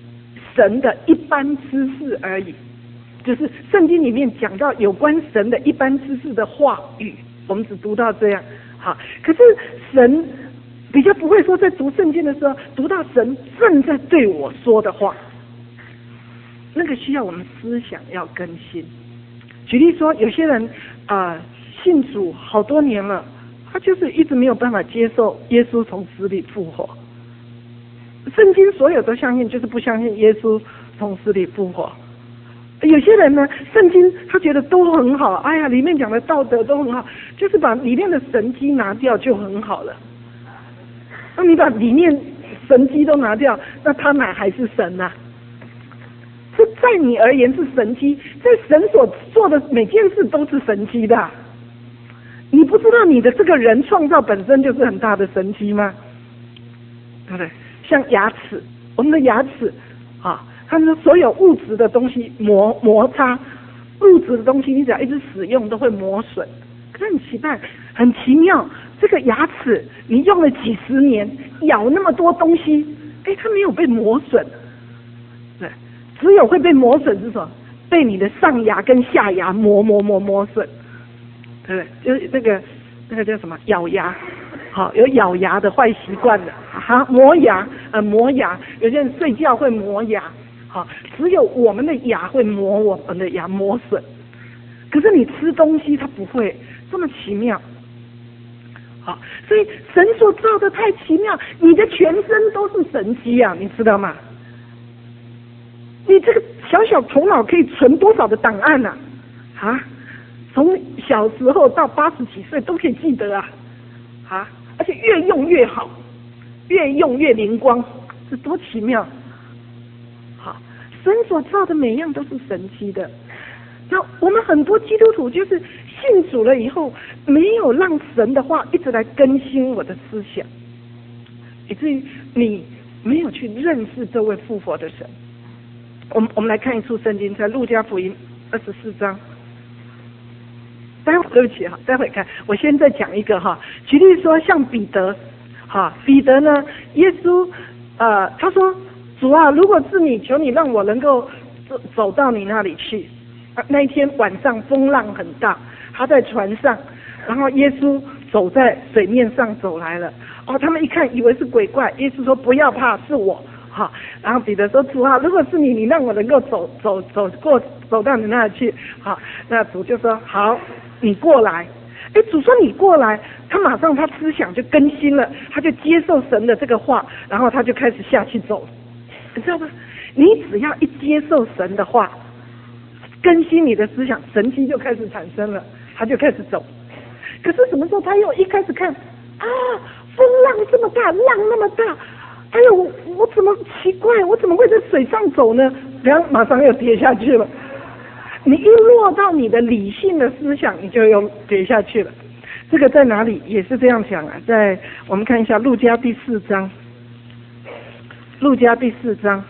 神的一般知识而已，就是圣经里面讲到有关神的一般知识的话语，我们只读到这样。好，可是神比较不会说，在读圣经的时候读到神正在对我说的话，那个需要我们思想要更新。举例说，有些人啊、呃、信主好多年了，他就是一直没有办法接受耶稣从死里复活。圣经所有都相信，就是不相信耶稣从死里复活。有些人呢，圣经他觉得都很好，哎呀，里面讲的道德都很好，就是把里面的神迹拿掉就很好了。那你把里面神迹都拿掉，那他哪还是神啊？这在你而言是神迹，在神所做的每件事都是神迹的。你不知道你的这个人创造本身就是很大的神迹吗？对不对？像牙齿，我们的牙齿啊，它们所有物质的东西摩摩擦，物质的东西你只要一直使用都会磨损。可是很奇怪，很奇妙，这个牙齿你用了几十年，咬那么多东西，哎，它没有被磨损。对，只有会被磨损是什么？被你的上牙跟下牙磨磨磨磨损，对不对？就是那个那个叫什么咬牙。好，有咬牙的坏习惯的，哈，磨牙，呃，磨牙。有些人睡觉会磨牙，好，只有我们的牙会磨我们的牙磨损。可是你吃东西它不会，这么奇妙。好，所以神所造的太奇妙，你的全身都是神迹啊，你知道吗？你这个小小头脑可以存多少的档案啊？啊，从小时候到八十几岁都可以记得啊，啊。而且越用越好，越用越灵光，这多奇妙！好，神所造的每样都是神奇的。那我们很多基督徒就是信主了以后，没有让神的话一直来更新我的思想，以至于你没有去认识这位复活的神。我们我们来看一处圣经，在路加福音二十四章。待会对不起哈，待会看。我先再讲一个哈，举例说像彼得，哈，彼得呢，耶稣呃他说，主啊，如果是你，求你让我能够走走到你那里去。啊，那一天晚上风浪很大，他在船上，然后耶稣走在水面上走来了。哦，他们一看以为是鬼怪，耶稣说不要怕，是我。好，然后彼得说，主啊，如果是你，你让我能够走走走过走到你那里去。好，那主就说好，你过来。哎，主说你过来，他马上他思想就更新了，他就接受神的这个话，然后他就开始下去走，你知道吗？你只要一接受神的话，更新你的思想，神迹就开始产生了，他就开始走。可是什么时候他又一开始看啊，风浪这么大，浪那么大，哎呦，我我怎么奇怪，我怎么会在水上走呢？然后马上又跌下去了。你一落到你的理性的思想，你就又跌下去了。这个在哪里也是这样讲啊？在我们看一下路加第四章，路加第四章，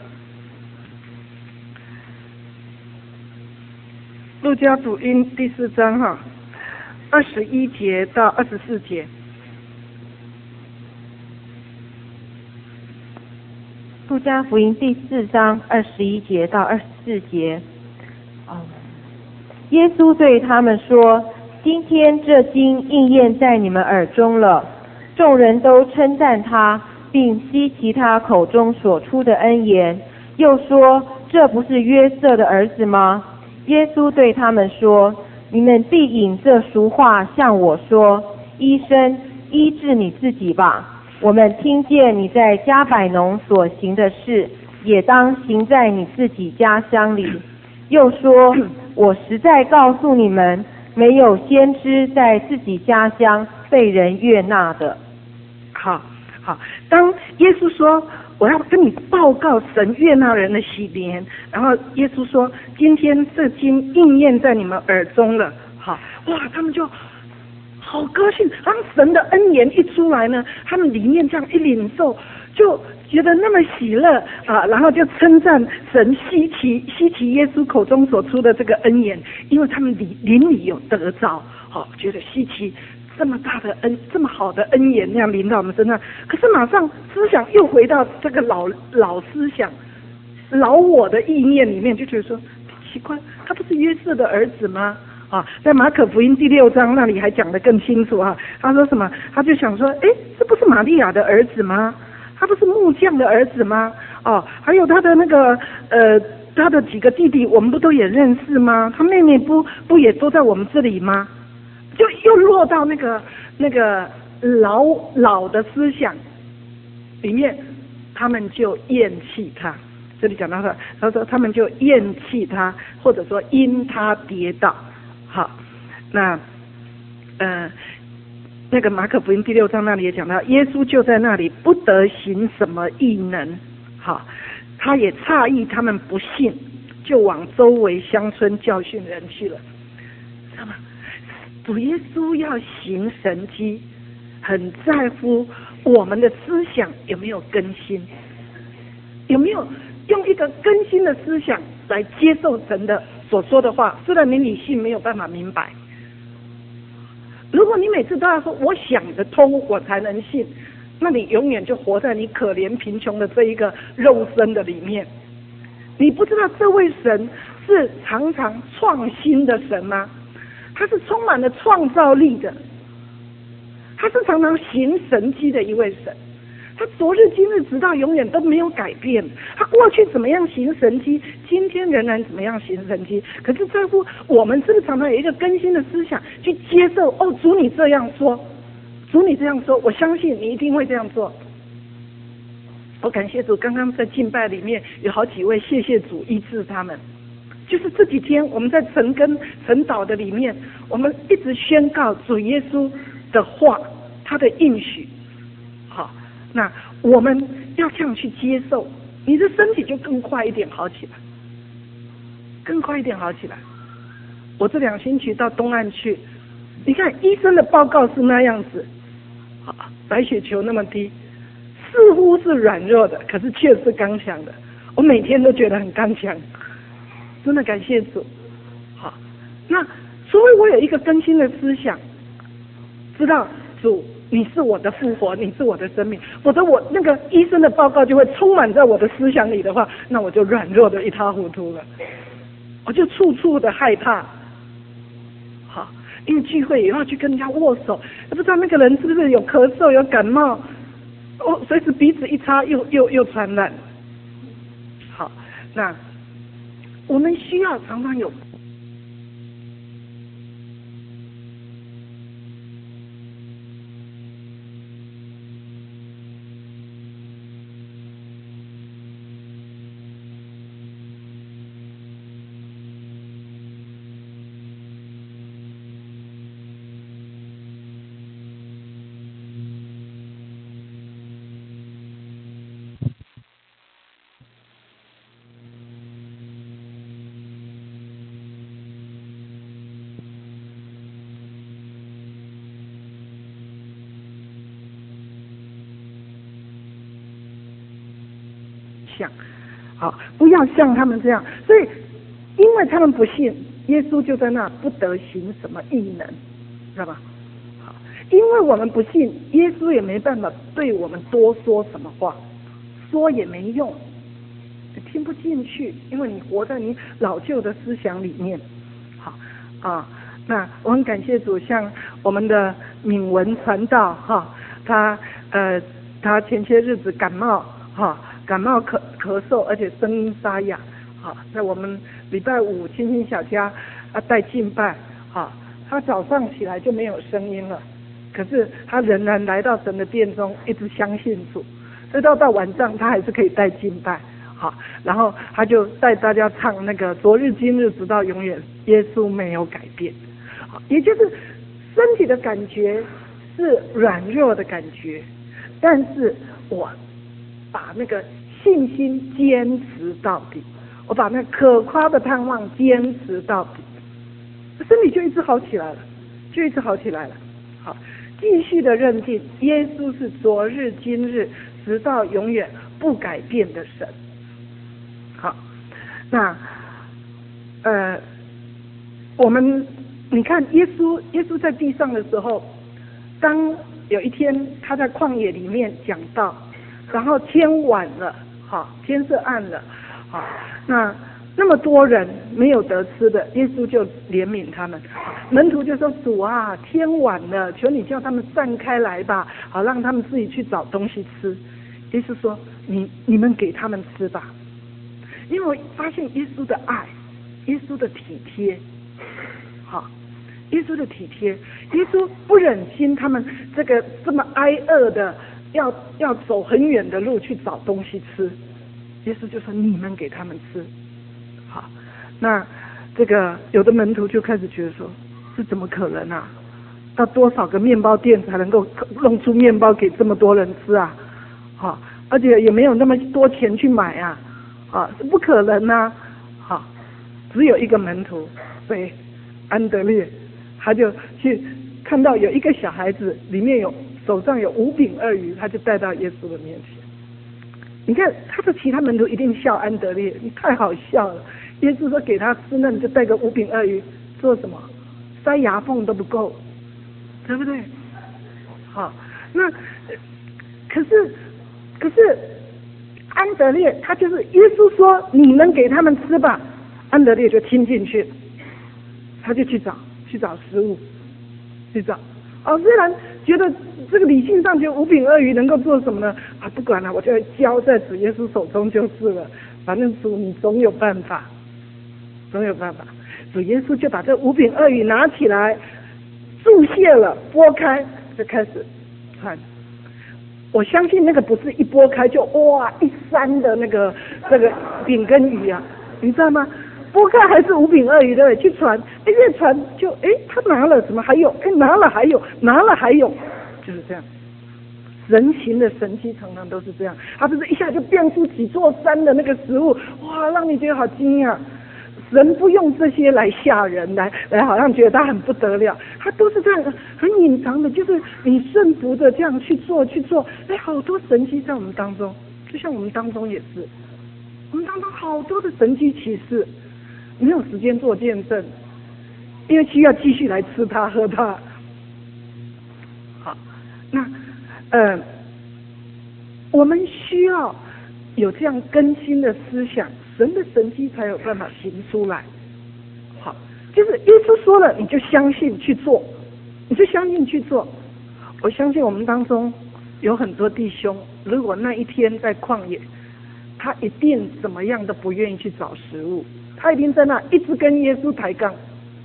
路加福音第四章哈，二十一节到二十四节。 路加福音第四章二十一节到二十四节。哦，耶稣对他们说，今天这经应验在你们耳中了。众人都称赞他，并希奇他口中所出的恩言，又说，这不是约瑟的儿子吗？耶稣对他们说，你们必引这俗话向我说，医生，医治你自己吧。我们听见你在加百农所行的事，也当行在你自己家乡里。又说，我实在告诉你们，没有先知在自己家乡被人悦纳的。 好，好，当耶稣说我要跟你报告神悦纳人的喜年，然后耶稣说，今天这经应验在你们耳中了。好，哇，他们就好高兴，当神的恩言一出来呢，他们里面这样一领受，就觉得那么喜乐啊，然后就称赞神稀奇稀奇耶稣口中所出的这个恩言，因为他们里邻里有得着，好、哦，觉得稀奇，这么大的恩，这么好的恩言那样临到我们身上。可是马上思想又回到这个老老思想， 老我的意念里面就觉得说，奇怪，他不是约瑟的儿子吗？啊，在马可福音第六章那里还讲得更清楚啊。他说什么？他就想说，哎，这不是玛利亚的儿子吗？他不是木匠的儿子吗？哦，还有他的那个呃，他的几个弟弟，我们不都也认识吗？他妹妹不不也都在我们这里吗？就又落到那个那个老老的思想里面，他们就厌弃他。这里讲到他，他说他们就厌弃他，或者说因他跌倒。好，那呃，那个马可福音第六章那里也讲到，耶稣就在那里不得行什么异能。好，他也诧异他们不信，就往周围乡村教训人去了。知道吗？主耶稣要行神迹，很在乎我们的思想有没有更新，有没有用一个更新的思想来接受神的所说的话。虽然你理性没有办法明白，如果你每次都要说我想得通我才能信，那你永远就活在你可怜贫穷的这一个肉身的里面。你不知道这位神是常常创新的神吗？他是充满了创造力的，他是常常行神迹的一位神。他昨日今日直到永远都没有改变，他过去怎么样行神迹，今天仍然怎么样行神迹。可是在乎我们是不是常常有一个更新的思想去接受，哦，主你这样说，主你这样说，我相信你一定会这样做。我感谢主，刚刚在敬拜里面有好几位，谢谢主医治他们。就是这几天我们在晨更晨祷的里面，我们一直宣告主耶稣的话，他的应许。好，那我们要这样去接受，你的身体就更快一点好起来，更快一点好起来。我这两星期到东岸去，你看医生的报告是那样子，白血球那么低，似乎是软弱的，可是却是刚强的。我每天都觉得很刚强，真的感谢主。好，那除非我有一个更新的思想，知道主你是我的复活，你是我的生命，否则我那个医生的报告就会充满在我的思想里的话，那我就软弱的一塌糊涂了，我就处处的害怕。好，因为聚会也要去跟人家握手，不知道那个人是不是有咳嗽有感冒，哦，随时鼻子一擦又又又传染。好，那我们需要常常有好，不要像他们这样。所以因为他们不信，耶稣就在那不得行什么异能，知道吧？好，因为我们不信，耶稣也没办法对我们多说什么话，说也没用，听不进去，因为你活在你老旧的思想里面。好啊，那我很感谢主，像我们的敏文传道哈，他呃他前些日子感冒哈。感冒咳咳嗽，而且声音沙哑，好，在我们礼拜五清新小家啊带敬拜，好，他早上起来就没有声音了，可是他仍然来到神的殿中，一直相信主，直到到晚上他还是可以带敬拜，好，然后他就带大家唱那个昨日今日直到永远，耶稣没有改变，好，也就是身体的感觉是软弱的感觉，但是我把那个信心坚持到底，我把那可夸的盼望坚持到底，身体就一直好起来了，就一直好起来了。好，继续的认定耶稣是昨日今日直到永远不改变的神。好，那呃，我们你看耶稣，耶稣在地上的时候，当有一天他在旷野里面讲道。然后天晚了，好，天色暗了， 好，那那么多人没有得吃的，耶稣就怜悯他们。门徒就说：“主啊，天晚了，求你叫他们散开来吧，好让他们自己去找东西吃。”耶稣说：“你你们给他们吃吧。”因为我发现耶稣的爱，耶稣的体贴，好，耶稣的体贴，耶稣不忍心他们这个这么挨饿的，要要走很远的路去找东西吃。耶稣就说：“你们给他们吃。”好，那这个有的门徒就开始觉得说：“这怎么可能啊？要多少个面包店才能够弄出面包给这么多人吃啊？好，而且也没有那么多钱去买啊，啊，是不可能啊！好，只有一个门徒，谁？安德烈，他就去看到有一个小孩子，里面有手上有五饼二鱼，他就带到耶稣的面前。你看他的其他门徒一定笑安德烈，你太好笑了。耶稣说给他吃，那你就带个五饼二鱼做什么？塞牙缝都不够，对不对？好，那可是可是安德烈他就是耶稣说你们给他们吃吧，安德烈就听进去，他就去找去找食物，去找。哦，虽然觉得这个理性上觉得五饼二鱼能够做什么呢？啊，不管了，我就交在主耶稣手中就是了。反正主你总有办法，总有办法。主耶稣就把这五饼二鱼拿起来，注谢了，拨开就开始看。我相信那个不是一拨开就哇一山的那个这个饼跟鱼啊，你知道吗？拨开还是五饼二鱼，对不对？去传，哎，越传就哎，他拿了怎么还有？哎，拿了还有，拿了还有，就是这样。人形的神迹常常都是这样，他不是一下就变出几座山的那个食物，哇，让你觉得好惊讶。人不用这些来吓人，来来好像觉得他很不得了，他都是这样很隐藏的，就是你顺服的这样去做去做，哎，好多神迹在我们当中，就像我们当中也是，我们当中好多的神迹奇事。没有时间做见证，因为需要继续来吃它喝它。好，那呃，我们需要有这样更新的思想，神的神迹才有办法行出来。好，就是耶稣说了，你就相信去做，你就相信去做。我相信我们当中有很多弟兄，如果那一天在旷野，他一定怎么样都不愿意去找食物。他一定在那一直跟耶稣抬杠。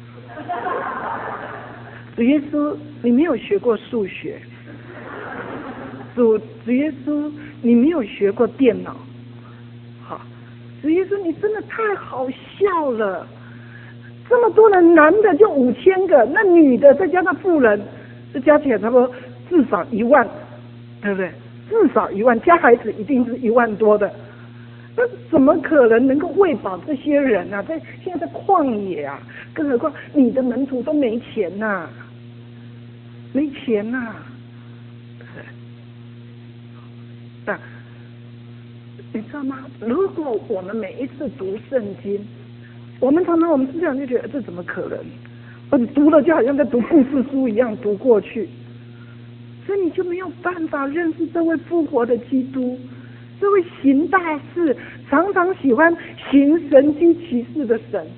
主耶稣，你没有学过数学。主主耶稣，你没有学过电脑。好，主耶稣，你真的太好笑了。这么多人，男的就五千个，那女的再加上妇人，这加起来差不多至少一万，对不对？至少一万，加孩子一定是一万多的。那怎么可能能够喂饱这些人啊？在现在在旷野啊，更何况你的门徒都没钱呐、啊，没钱呐、啊。那你知道吗？如果我们每一次读圣经，我们常常我们思想就觉得这怎么可能？我你读了就好像在读故事书一样读过去，所以你就没有办法认识这位复活的基督。这位行大事、常常喜欢行神迹奇事的神。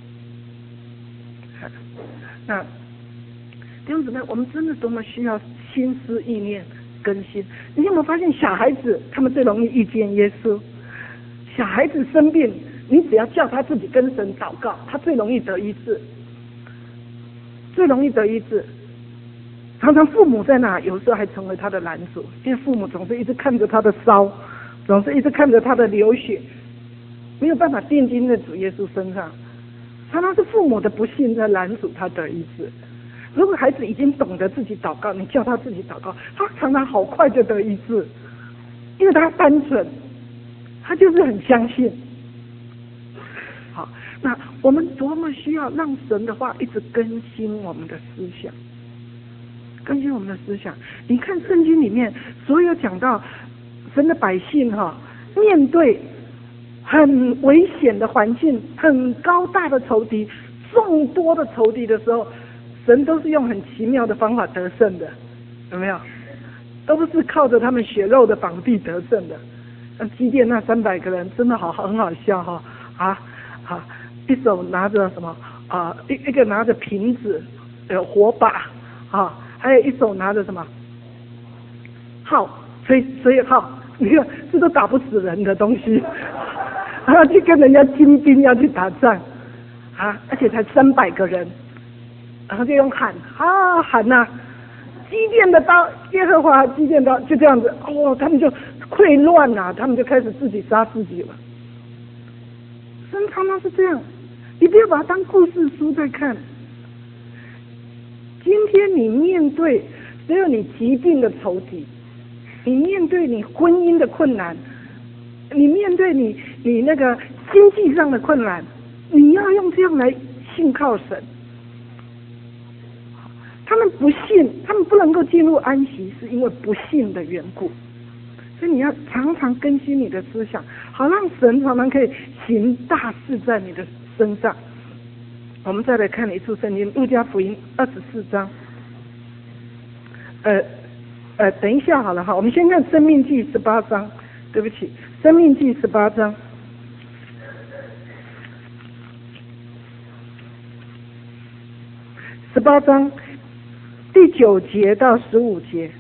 那弟兄姊妹，我们真的多么需要心思意念更新。你有没有发现，小孩子他们最容易遇见耶稣？小孩子生病，你只要叫他自己跟神祷告，他最容易得医治，最容易得医治。常常父母在那，有时候还成为他的拦阻，因为父母总是一直看着他的烧。总是一直看着他的流血，没有办法定睛在主耶稣身上，常常是父母的不信在拦阻他得医治。如果孩子已经懂得自己祷告，你叫他自己祷告，他常常好快就得医治，因为他单纯，他就是很相信。好，那我们多么需要让神的话一直更新我们的思想，更新我们的思想。你看圣经里面所有讲到神的百姓哈、哦，面对很危险的环境、很高大的仇敌、众多的仇敌的时候，神都是用很奇妙的方法得胜的，有没有？都不是靠着他们血肉的膀臂得胜的， 那基甸那三百个人真的好很好笑哈啊啊，一手拿着什么啊，一一个拿着瓶子，有火把啊，还有一手拿着什么号，吹吹号，你看这都打不死人的东西，还要去跟人家精兵要去打仗啊，而且才三百个人，然后就用喊啊喊呐、啊，基甸的刀，耶和华基甸刀，就这样子哦，他们就溃乱啊，他们就开始自己杀自己了。神常常是这样，你不要把它当故事书在看。今天你面对只有你疾病的仇敌，你面对你婚姻的困难，你面对你你那个经济上的困难，你要用这样来信靠神。他们不信，他们不能够进入安息，是因为不信的缘故。所以你要常常更新你的思想，好让神常常可以行大事在你的身上。我们再来看一处圣经，路加福音二十四章。呃呃，等一下好了哈，我们先看申命记十八章。对不起，申命记十八章。十八章第九节到十五节。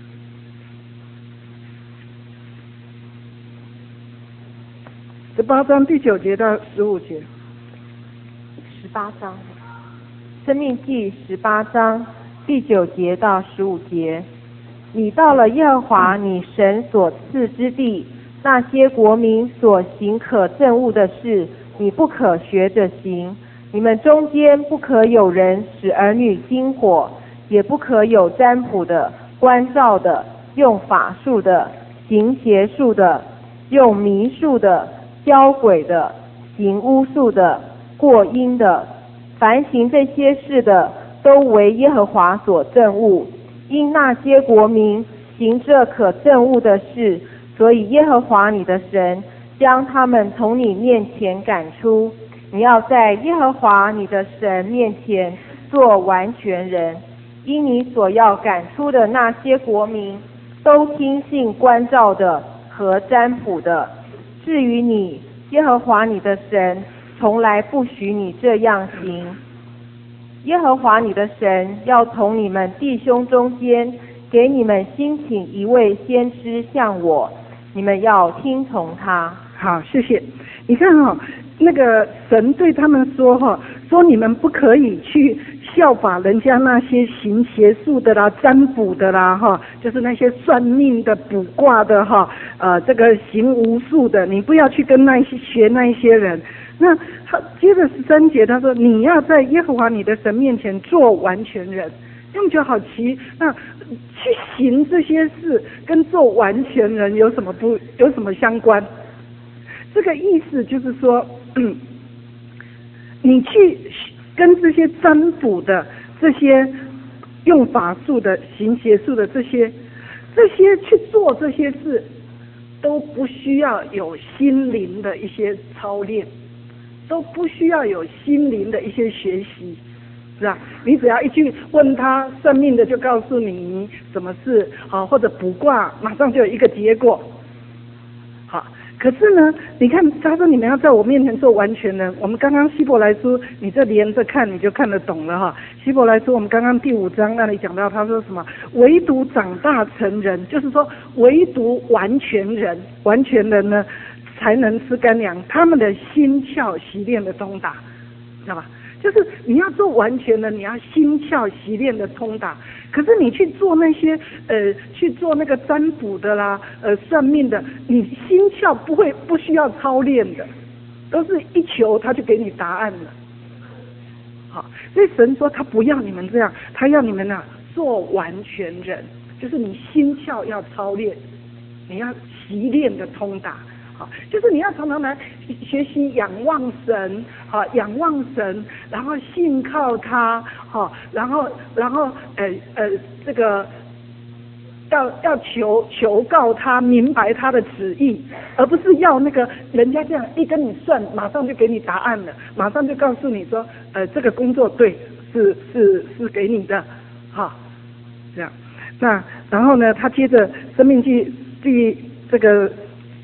十八章第九节到十五节。 十八章，申命记十八章第九节到十五节。你到了耶和华你神所赐之地，那些国民所行可憎恶的事，你不可学着行。你们中间不可有人使儿女经火，也不可有占卜的、观照的、用法术的、行邪术的、用迷术的、教鬼的、行巫术的、过阴的。凡行这些事的，都为耶和华所憎恶。因那些国民行这可憎恶的事，所以耶和华你的神将他们从你面前赶出。你要在耶和华你的神面前做完全人，因你所要赶出的那些国民，都听信观照的和占卜的。至于你，耶和华你的神从来不许你这样行。耶和华你的神要从你们弟兄中间给你们兴请一位先知像我，你们要听从他。 好，谢谢。你看哈、哦，那个神对他们说哈、哦，说你们不可以去效法人家那些行邪术的啦、占卜的啦哈，就是那些算命的、卜卦的哈，呃，这个行巫术的，你不要去跟那些学那一些人。那他接着十三节他说，你要在耶和华你的神面前做完全人。那么觉得好奇，那去行这些事跟做完全人有什么不有什么相关？这个意思就是说，嗯，你去跟这些占卜的、这些用法术的、行邪术的这些这些去做这些事，都不需要有心灵的一些操练，都不需要有心灵的一些学习，是吧？你只要一去问他算命的，就告诉你什么事，好，或者卜卦，马上就有一个结果，好。可是呢，你看他说你们要在我面前做完全人。我们刚刚希伯来书，你这连着看你就看得懂了哈。希伯来书我们刚刚第五章那里讲到，他说什么？唯独长大成人，就是说唯独完全人，完全人呢才能吃干粮，他们的心窍习练的通达，知道吧？就是你要做完全的，你要心窍习练的通达。可是你去做那些呃，去做那个占卜的啦，呃，算命的，你心窍不会不需要操练的，都是一求他就给你答案了。好，所以神说他不要你们这样，他要你们啊做完全人，就是你心窍要操练，你要习练的通达。好，就是你要常常来学习仰望神，好，仰望神，然后信靠他，好，然后然后呃呃这个要要求求告他，明白他的旨意，而不是要那个人家这样一跟你算，马上就给你答案了，马上就告诉你说，呃这个工作对，是是是给你的，好，这样。那然后呢，他接着生命记第这个。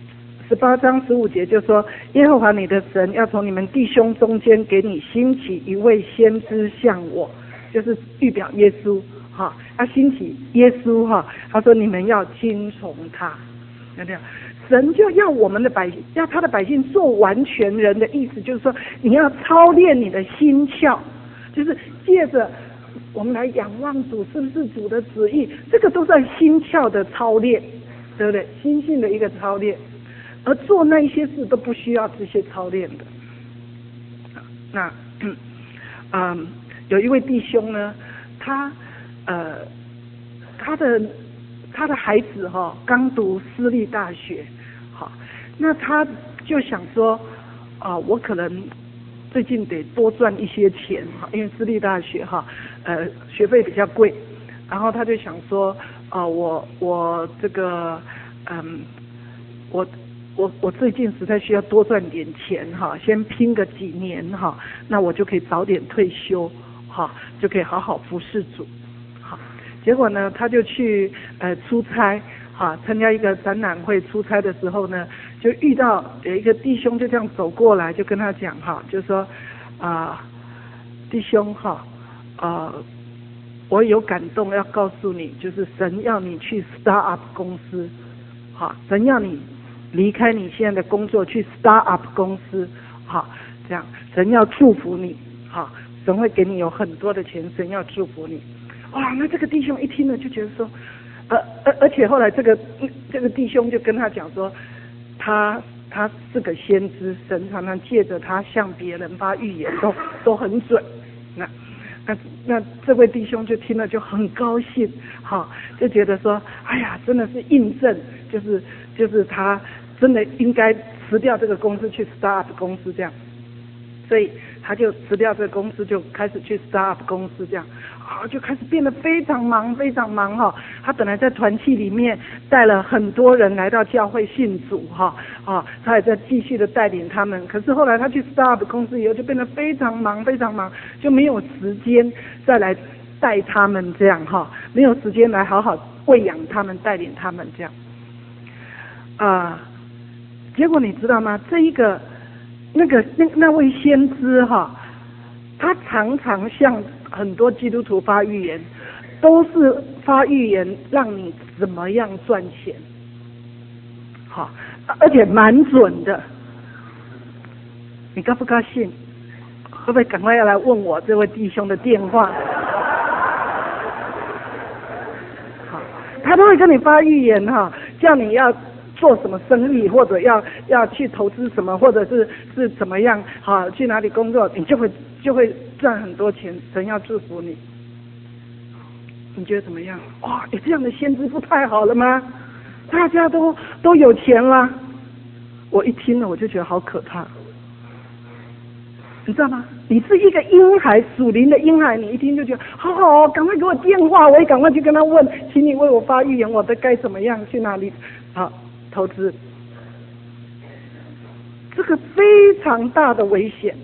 十八章十五节就说，耶和华你的神要从你们弟兄中间给你兴起一位先知像我，就是预表耶稣哈，他兴起耶稣哈，他说你们要听从他，那这样神就要我们的百姓，要他的百姓做完全人的意思，就是说你要操练你的心窍，就是借着我们来仰望主是不是主的旨意，这个都在心窍的操练，对不对？心性的一个操练。而做那一些事都不需要这些操练的。那嗯，有一位弟兄呢，他呃他的他的孩子哈、哦、刚读私立大学，好，那他就想说啊、呃，我可能最近得多赚一些钱哈，因为私立大学哈呃学费比较贵，然后他就想说啊、呃，我我这个嗯我。我我最近实在需要多赚点钱哈，先拼个几年哈，那我就可以早点退休哈，就可以好好服侍主。好，结果呢，他就去呃出差哈，参加一个展览会，出差的时候呢，就遇到有一个弟兄就这样走过来，就跟他讲哈，就说啊、呃，弟兄哈，啊、呃，我有感动要告诉你，就是神要你去 start up 公司，好，神要你离开你现在的工作去 start up 公司，好，这样神要祝福你，好，神会给你有很多的钱，神要祝福你。哇，那这个弟兄一听了就觉得说，呃，而而且后来这个这个弟兄就跟他讲说，他他是个先知，神常常借着他向别人发预言都都很准。那那那这位弟兄就听了就很高兴，好，就觉得说，哎呀，真的是印证，就是就是他。真的应该辞掉这个公司去 start up 公司这样，所以他就辞掉这个公司，就开始去 start up 公司这样，啊，就开始变得非常忙，非常忙哈。他本来在团契里面带了很多人来到教会信主哈，啊，他也在继续的带领他们。可是后来他去 start up 公司以后，就变得非常忙，非常忙，就没有时间再来带他们这样哈，没有时间来好好喂养他们，带领他们这样，啊。结果你知道吗？这一个那个那那位先知哈，他常常向很多基督徒发预言，都是发预言让你怎么样赚钱，好，而且蛮准的。你高不高兴？会不会赶快要来问我这位弟兄的电话？好，他都会跟你发预言哈，叫你要做什么生意，或者要要去投资什么，或者是是怎么样，好，去哪里工作，你就会就会赚很多钱，神要祝福你。你觉得怎么样？哇，有这样的先知不太好了吗？大家都都有钱啦。我一听了我就觉得好可怕，你知道吗？你是一个婴孩，属灵的婴孩，你一听就觉得好好哦，赶快给我电话，我也赶快去跟他问，请你为我发预言，我的该怎么样，去哪里好投资。这个非常大的危险。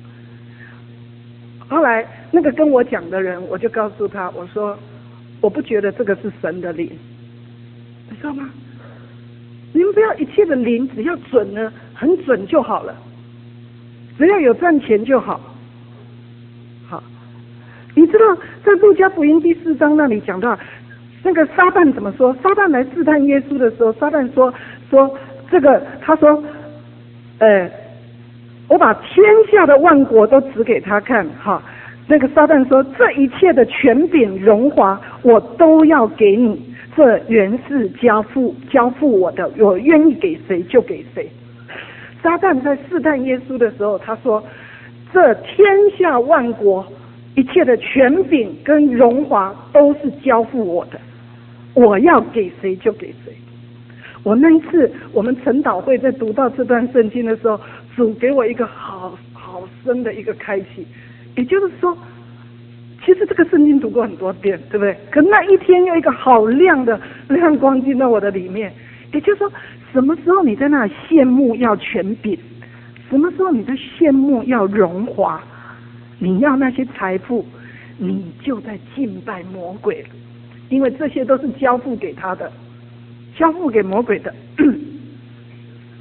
后来那个跟我讲的人，我就告诉他，我说我不觉得这个是神的灵，你知道吗？你们不要一切的灵，只要准呢，很准就好了，只要有赚钱就好。好，你知道在路加福音第四章那里讲到，那个撒旦怎么说？撒旦来试探耶稣的时候，撒旦说说这个，他说，呃，我把天下的万国都指给他看，哈。那个撒旦说，这一切的权柄荣华，我都要给你，这原是交付交付我的，我愿意给谁就给谁。撒旦在试探耶稣的时候，他说，这天下万国一切的权柄跟荣华都是交付我的，我要给谁就给谁。我那一次我们晨祷会在读到这段圣经的时候，主给我一个好好深的一个开启。也就是说，其实这个圣经读过很多遍，对不对？可那一天有一个好亮的亮光进到我的里面。也就是说，什么时候你在那羡慕要权柄，什么时候你在羡慕要荣华，你要那些财富，你就在敬拜魔鬼了，因为这些都是交付给他的，交付给魔鬼的。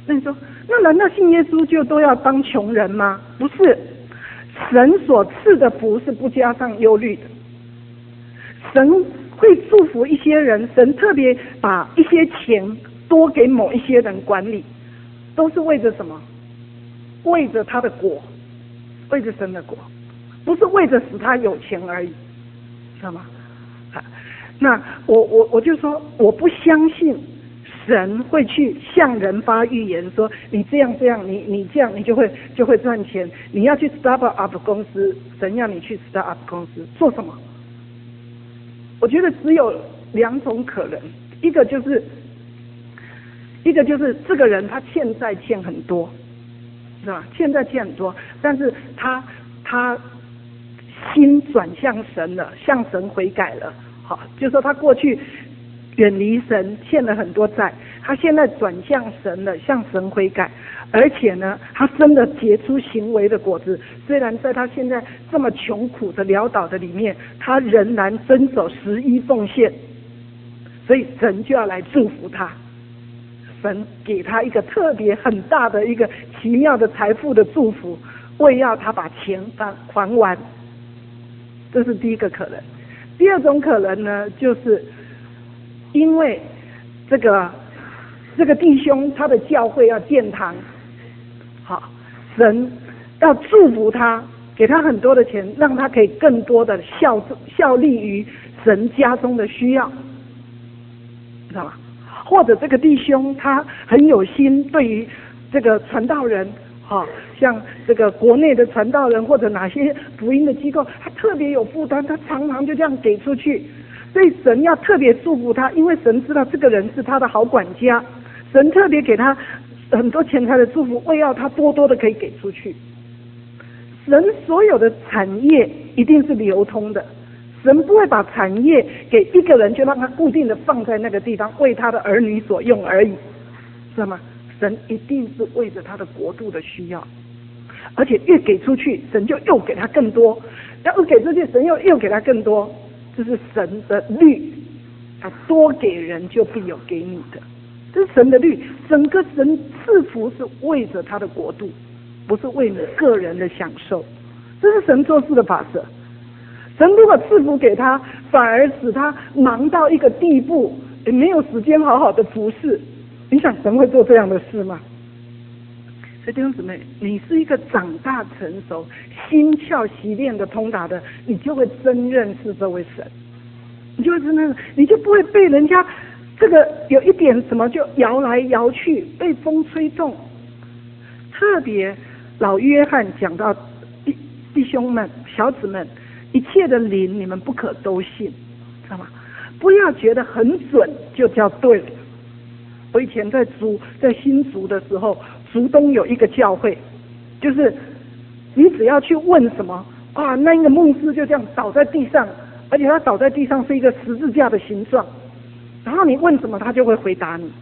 那你说，那难道信耶稣就都要当穷人吗？不是，神所赐的福是不加上忧虑的。神会祝福一些人，神特别把一些钱多给某一些人管理，都是为着什么？为着他的国，为着神的国，不是为着使他有钱而已，知道吗？啊，那我我我就说，我不相信神会去向人发预言说，你这样这样，你你这样你就会就会赚钱。你要去 start up 公司，神要你去 start up 公司做什么？我觉得只有两种可能，一个就是一个就是这个人他欠债欠很多，是吧？欠债欠很多，但是他他心转向神了，向神悔改了。好，就说他过去远离神，欠了很多债，他现在转向神了，向神悔改，而且呢，他真的结出行为的果子。虽然在他现在这么穷苦的潦倒的里面，他仍然遵守十一奉献，所以神就要来祝福他。神给他一个特别很大的一个奇妙的财富的祝福，为要他把钱还还完。这是第一个可能。第二种可能呢，就是因为这个这个弟兄他的教会要建堂，好，神要祝福他，给他很多的钱，让他可以更多的效效力于神家中的需要，知道吗？或者这个弟兄他很有心，对于这个传道人，好，像这个国内的传道人或者哪些福音的机构，他特别有负担，他常常就这样给出去。所以神要特别祝福他，因为神知道这个人是他的好管家，神特别给他很多钱财的祝福，为要他多多的可以给出去。神所有的产业一定是流通的，神不会把产业给一个人就让他固定的放在那个地方为他的儿女所用而已，知道吗？神一定是为着他的国度的需要，而且越给出去，神就又给他更多，然后给出去，神又又给他更多。这是神的律，他多给人就必有给你的，这是神的律。整个神赐福是为着他的国度，不是为你个人的享受，这是神做事的法则。神如果赐福给他，反而使他忙到一个地步，也没有时间好好的服侍，你想神会做这样的事吗？所以弟兄姊妹，你是一个长大成熟、心窍习练的通达的，你就会真认识这位神，你就会真认识，你就不会被人家这个有一点什么就摇来摇去，被风吹动。特别老约翰讲到弟弟兄们、小子们，一切的灵你们不可都信，知道吗？不要觉得很准就叫对了。我以前在竹在新竹的时候，竹东有一个教会，就是你只要去问什么啊，那一个牧师就这样倒在地上，而且他倒在地上是一个十字架的形状，然后你问什么他就会回答你，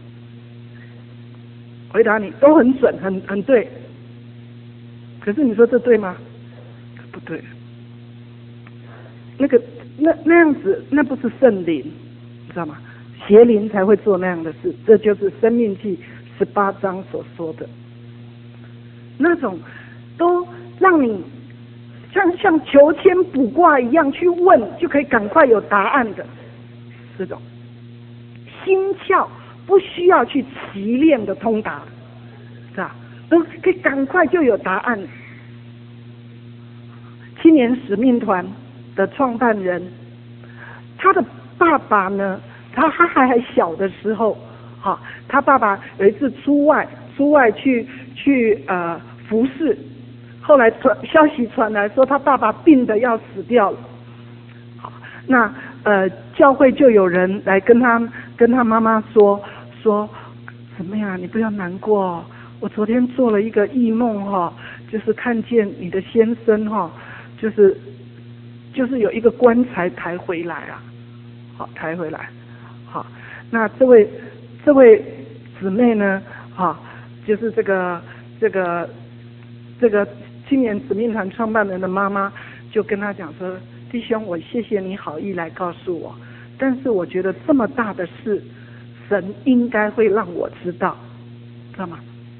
回答你都很准，很很对。可是你说这对吗？不对，那个那那样子那不是圣灵，你知道吗？邪灵才会做那样的事，这就是《生命记》十八章所说的，那种都让你像像求签卜卦一样去问，就可以赶快有答案的这种心窍，不需要去提炼的通达，是吧？都可以赶快就有答案。青年使命团的创办人，他的爸爸呢？他他还还小的时候，哈，他爸爸有一次出外出外去去呃服侍，后来传消息传来说他爸爸病得要死掉了，好，那呃教会就有人来跟他跟他妈妈说说怎么样，你不要难过，我昨天做了一个异梦哈，就是看见你的先生哈，就是就是有一个棺材抬回来啊，好抬回来。好，那这位这位姊妹呢？哈，就是这个这个这个青年使命团创办人的妈妈就跟他讲说：“弟兄，我谢谢你好意来告诉我，但是我觉得这么大的事，神应该会让我知道，知道吗？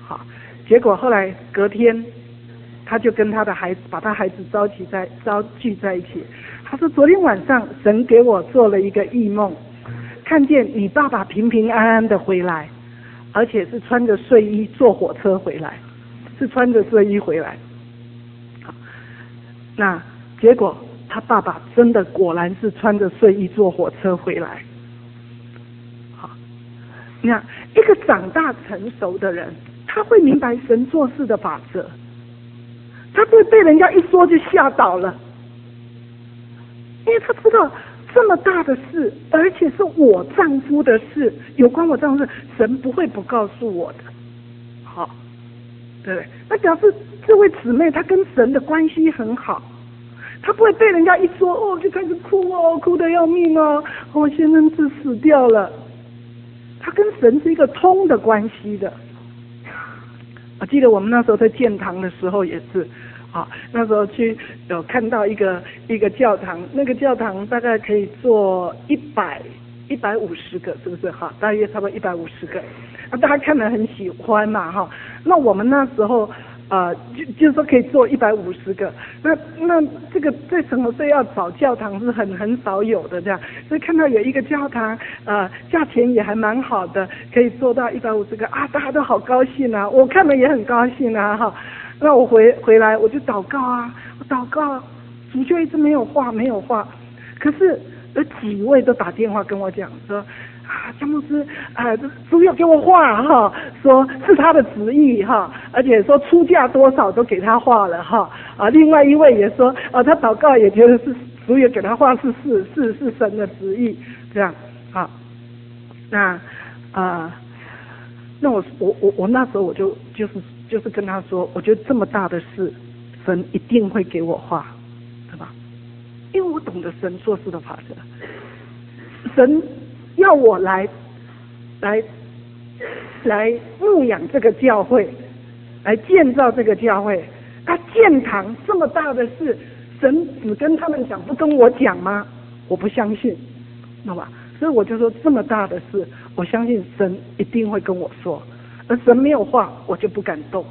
好，结果后来隔天，他就跟他的孩子把他孩子召集在召聚在一起。他说昨天晚上神给我做了一个异梦，看见你爸爸平平安安的回来，而且是穿着睡衣坐火车回来，是穿着睡衣回来。好，那结果他爸爸真的果然是穿着睡衣坐火车回来。好，那一个长大成熟的人，他会明白神做事的法则，他不会被人家一说就吓倒了，因为他知道这么大的事，而且是我丈夫的事，有关我丈夫的事，神不会不告诉我的。好，对不对？那表示这位姊妹她跟神的关系很好，她不会被人家一说哦就开始哭哦，哭得要命哦，我先生是死掉了。她跟神是一个通的关系的。我记得我们那时候在建堂的时候也是，啊，那时候去有看到一个一个教堂，那个教堂大概可以坐一百一百五十个，是不是哈？大约差不多一百五十个，啊，大家看了很喜欢嘛哈。那我们那时候呃就就是说可以坐一百五十个，那那这个在什么时候要找教堂是很很少有的这样，所以看到有一个教堂呃价钱也还蛮好的，可以坐到一百五十个啊，大家都好高兴啊，我看了也很高兴啊哈。那我回回来我就祷告啊，我祷告，主就一直没有话没有话，可是有几位都打电话跟我讲说啊，江牧师啊，主有给我话哈，说是他的旨意哈，而且说出价多少都给他话了哈啊，另外一位也说啊，他祷告也觉得是主有给他话是是是是神的旨意这样啊，那啊。那我我我我那时候我就就是就是跟他说，我觉得这么大的事，神一定会给我话，对吧？因为我懂得神做事的法则，神要我来来来牧养这个教会，来建造这个教会。他建堂这么大的事，神只跟他们讲，不跟我讲吗？我不相信，懂吧？所以我就说这么大的事，我相信神一定会跟我说，而神没有话，我就不敢动。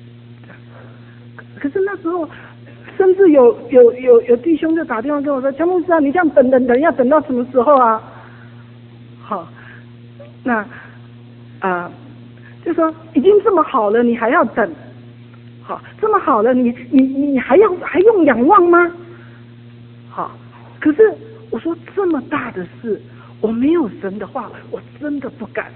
可是那时候，甚至有有有有弟兄就打电话跟我说：“江牧师啊，你这样等等等，要等到什么时候啊？”好，那啊、呃，就说已经这么好了，你还要等？好，这么好了，你你你还要还用仰望吗？好，可是我说这么大的事。我没有神的话，我真的不敢。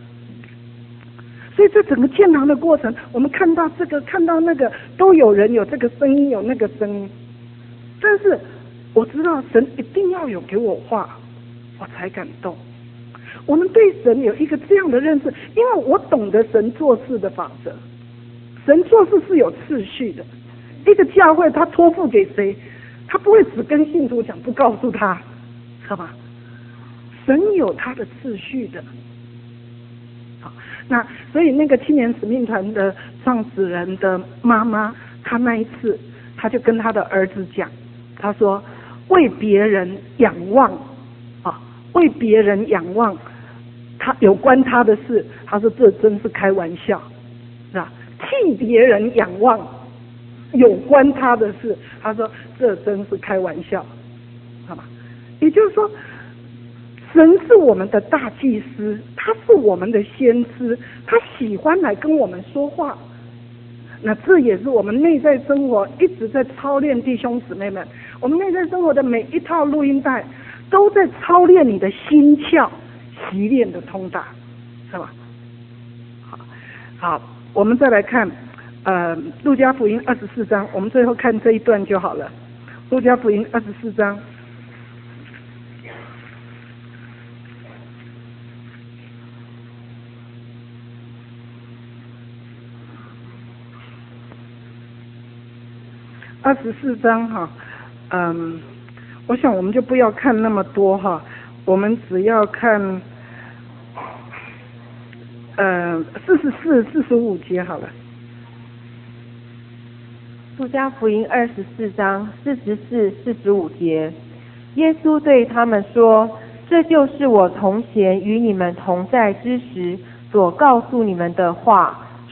所以这整个建堂的过程，我们看到这个，看到那个，都有人有这个声音，有那个声音。但是我知道神一定要有给我话，我才敢动。我们对神有一个这样的认识，因为我懂得神做事的法则。神做事是有次序的。一个教会他托付给谁，他不会只跟信徒讲，不告诉他，知道吧？神有他的次序的，好，那所以那个青年使命团的创始人的妈妈，她那一次，她就跟她的儿子讲，她说为别人仰望，啊，为别人仰望，他有关他的事，她说这真是开玩笑，是吧？替别人仰望，有关他的事，她说这真是开玩笑，好吧？也就是说。神是我们的大祭司，他是我们的先知，他喜欢来跟我们说话。那这也是我们内在生活一直在操练弟兄姊妹们，我们内在生活的每一套录音带都在操练你的心窍，习练的通达，是吧？好，好，我们再来看呃路加福音二十四章，我们最后看这一段就好了。路加福音二十四章。二十四章哈，嗯，我想我们就不要看那么多哈，我们只要看，呃，四十四、四十五节好了。 路加福音二十四章四十四、四十五节，耶稣对他们说：“这就是我从前与你们同在之时所告诉你们的话。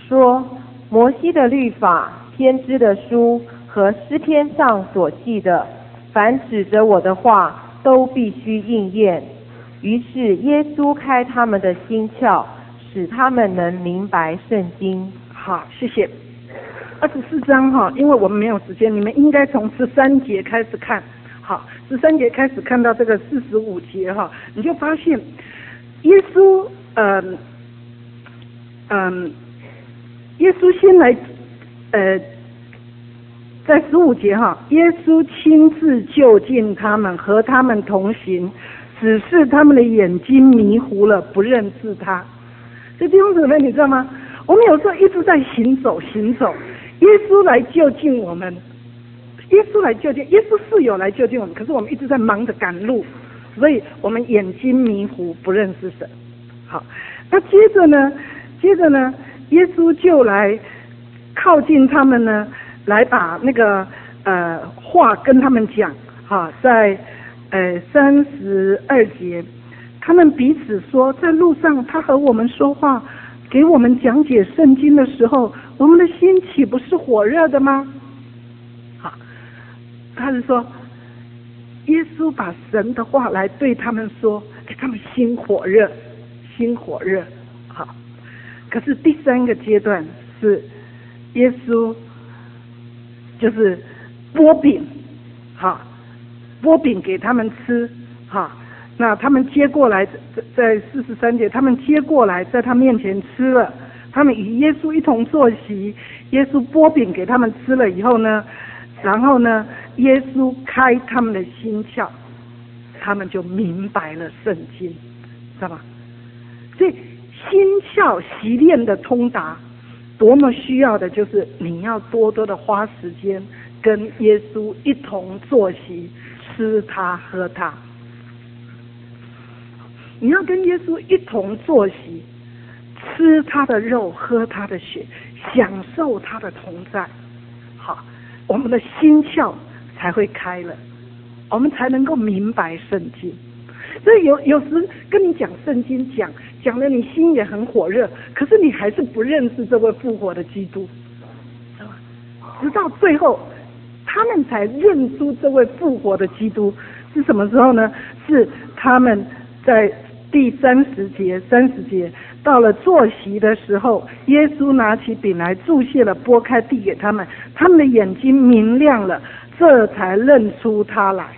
说摩西的律法、先知的书和诗篇上所记的，凡指着我的话，都必须应验。于是耶稣开他们的心窍，使他们能明白圣经。 好，谢谢。二十四章哈，因为我们没有时间，你们应该从十三节开始看。好，十三节开始看到这个四十五节哈，你就发现耶稣，嗯、呃、嗯、呃，耶稣先来，呃，在十五节哈，耶稣亲自就近他们，和他们同行，只是他们的眼睛迷糊了，不认识他。这弟兄姊妹，你知道吗？我们有时候一直在行走行走，耶稣来就近我们，耶稣来就近，耶稣是有来就近我们，可是我们一直在忙着赶路，所以我们眼睛迷糊，不认识神。好，那接着呢，接着呢，耶稣就来靠近他们呢，来把那个呃话跟他们讲。哈，在呃三十二节，他们彼此说，在路上他和我们说话，给我们讲解圣经的时候，我们的心岂不是火热的吗？好，他是说耶稣把神的话来对他们说，给他们心火热，心火热。好，可是第三个阶段是耶稣就是拨饼，好，拨饼给他们吃，好，那他们接过来，在四十三节，他们接过来，在他面前吃了，他们与耶稣一同坐席，耶稣拨饼给他们吃了以后呢，然后呢，耶稣开他们的心窍，他们就明白了圣经，知道吗？所以心窍习练的通达，多么需要的就是你要多多的花时间跟耶稣一同坐席，吃他喝他。你要跟耶稣一同坐席，吃他的肉，喝他的血，享受他的同在。好，我们的心窍才会开了，我们才能够明白圣经。所以有有时跟你讲圣经，讲讲了你心也很火热，可是你还是不认识这位复活的基督，是吧？直到最后，他们才认出这位复活的基督是什么时候呢？是他们在第三十节，三十节到了坐席的时候，耶稣拿起饼来祝谢了，拨开递给他们，他们的眼睛明亮了，这才认出他来。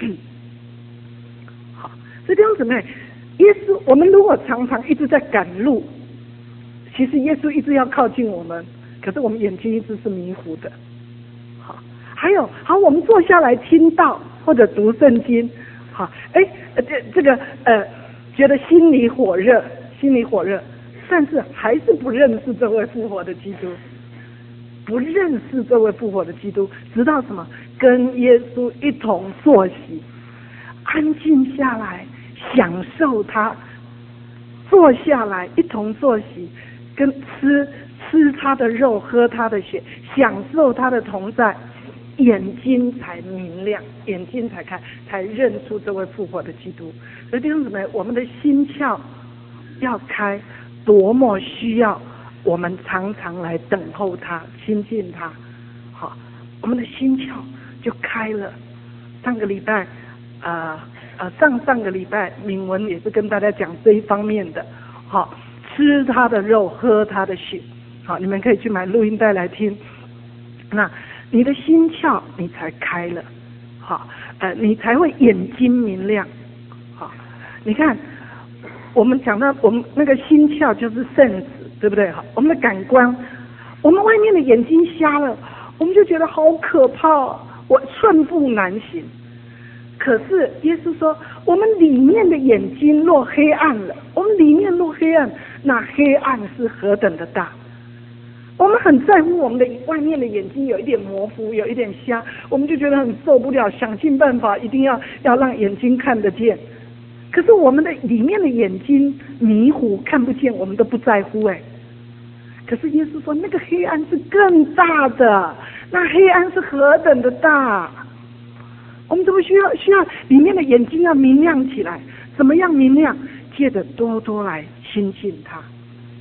好，所以弟兄姊妹，耶稣，我们如果常常一直在赶路，其实耶稣一直要靠近我们，可是我们眼睛一直是迷糊的。好，还有好，我们坐下来听道或者读圣经，好，哎，这这个呃。觉得心里火热，心里火热，但是还是不认识这位复活的基督，不认识这位复活的基督，直到什么？跟耶稣一同坐席，安静下来，享受他，坐下来一同坐席，跟吃吃他的肉，喝他的血，享受他的同在，眼睛才明亮，眼睛才开，才认出这位复活的基督。所以弟兄姊妹，我们的心窍要开，多么需要我们常常来等候他，亲近他。好，我们的心窍就开了。上个礼拜呃呃上上个礼拜敏文也是跟大家讲这一方面的。好，吃他的肉，喝他的血。好，你们可以去买录音带来听。那你的心窍你才开了，好，呃，你才会眼睛明亮，好，你看，我们讲到我们那个心窍就是 sense， 对不对？好，我们的感官，我们外面的眼睛瞎了，我们就觉得好可怕，我寸步难行。可是耶稣说，我们里面的眼睛若黑暗了，我们里面若黑暗，那黑暗是何等的大。我们很在乎我们的外面的眼睛有一点模糊，有一点瞎，我们就觉得很受不了，想尽办法一定要要让眼睛看得见。可是我们的里面的眼睛迷糊看不见，我们都不在乎哎。可是耶稣说，那个黑暗是更大的，那黑暗是何等的大。我们怎么需要需要里面的眼睛要明亮起来？怎么样明亮？借着多多来亲近他。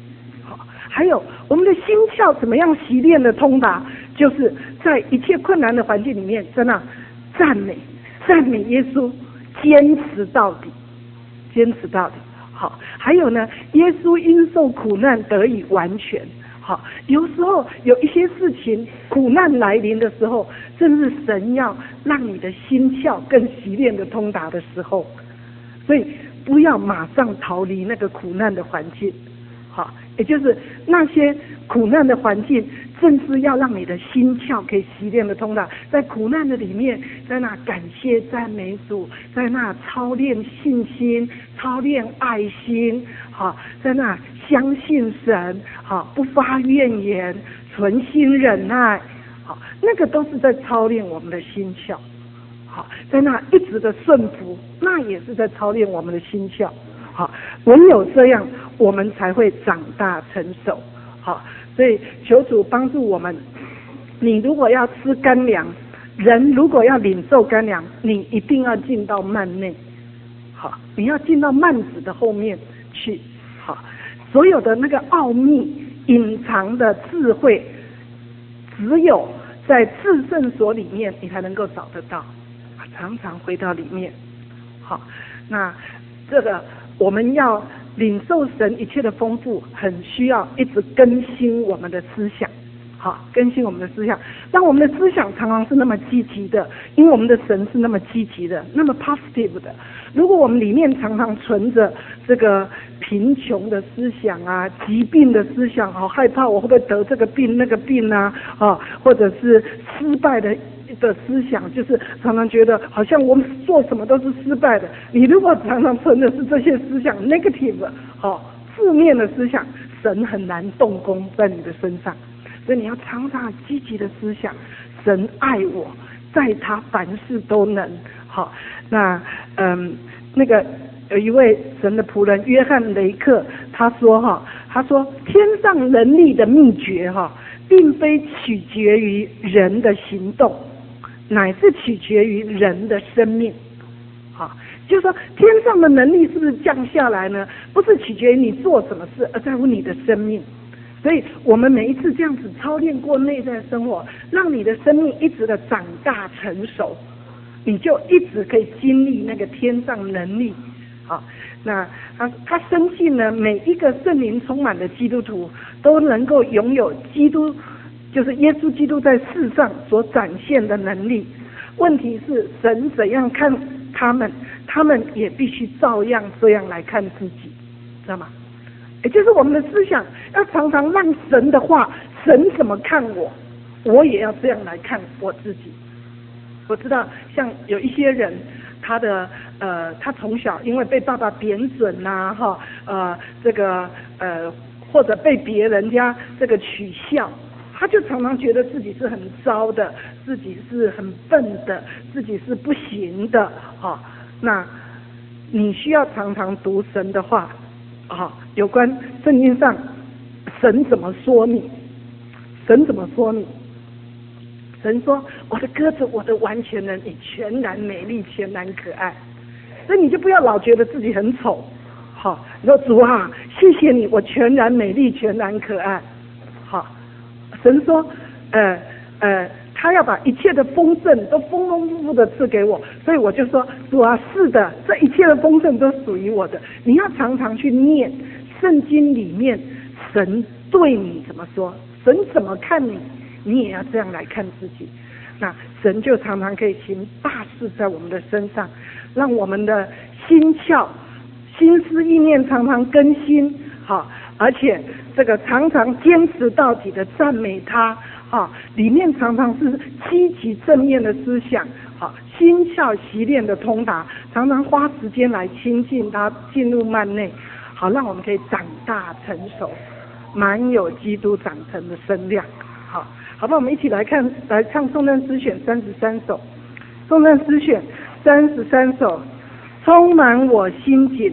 好，还有我们的心窍怎么样习练的通达，就是在一切困难的环境里面，在那赞美赞美耶稣，坚持到底，坚持到底。好，还有呢，耶稣因受苦难得以完全。好，有时候有一些事情苦难来临的时候，正是神要让你的心窍更习练的通达的时候，所以不要马上逃离那个苦难的环境。好，也就是那些苦难的环境，正是要让你的心窍可以习练的通达，在苦难的里面，在那感谢赞美主，在那操练信心，操练爱心，好，在那相信神，好，不发怨言，存心忍耐，好，那个都是在操练我们的心窍。好，在那一直的顺服，那也是在操练我们的心窍。好，唯有这样，我们才会长大成熟。好，所以求主帮助我们。你如果要吃干粮，人如果要领受干粮，你一定要进到幔内。好，你要进到幔子的后面去。好，所有的那个奥秘、隐藏的智慧，只有在至圣所里面，你才能够找得到。常常回到里面。好，那这个我们要领受神一切的丰富，很需要一直更新我们的思想。好，更新我们的思想，让我们的思想常常是那么积极的，因为我们的神是那么积极的，那么 positive 的。如果我们里面常常存着这个贫穷的思想啊，疾病的思想，好害怕我会不会得这个病那个病啊，啊，或者是失败的的思想，就是常常觉得好像我们做什么都是失败的。你如果常常存的是这些思想 negative 好负面的思想，神很难动工在你的身上。所以你要常常积极的思想，神爱我，在他凡事都能。好，那嗯，那个有一位神的仆人约翰雷克，他说哈，他说天上能力的秘诀哈，并非取决于人的行动，乃是取决于人的生命。好，就是说天上的能力是不是降下来呢？不是取决于你做什么事，而在乎你的生命。所以我们每一次这样子操练过内在生活，让你的生命一直的长大成熟，你就一直可以经历那个天上能力。好，那他他深信呢，每一个圣灵充满的基督徒都能够拥有基督，就是耶稣基督在世上所展现的能力。问题是神怎样看他们，他们也必须照样这样来看自己，知道吗？也就是我们的思想要常常让神的话，神怎么看我，我也要这样来看我自己。我知道像有一些人，他的呃，他从小因为被爸爸贬准呐、啊，哈，呃，这个呃，或者被别人家这个取笑，他就常常觉得自己是很糟的，自己是很笨的，自己是不行的，哈、哦。那你需要常常读神的话。啊，有关圣经上神怎么说你，神怎么说你？神说：“我的鸽子，我的完全人，你全然美丽，全然可爱。”所以你就不要老觉得自己很丑。好，你说主啊，谢谢你，我全然美丽，全然可爱。好，神说：“呃呃。”他要把一切的丰盛都丰丰富富的赐给我，所以我就说主啊，是的，这一切的丰盛都属于我的。你要常常去念圣经里面神对你怎么说，神怎么看你，你也要这样来看自己。那神就常常可以行大事在我们的身上，让我们的心窍、心思意念常常更新，好，而且这个常常坚持到底的赞美他。好，里面常常是积极正面的思想，好，心窍习练的通达，常常花时间来亲近他，进入幔内，好，让我们可以长大成熟，满有基督长成的身量。好，好吧，我们一起来看，来唱颂赞诗选三十三首，颂赞诗选三十三首，充满我心井。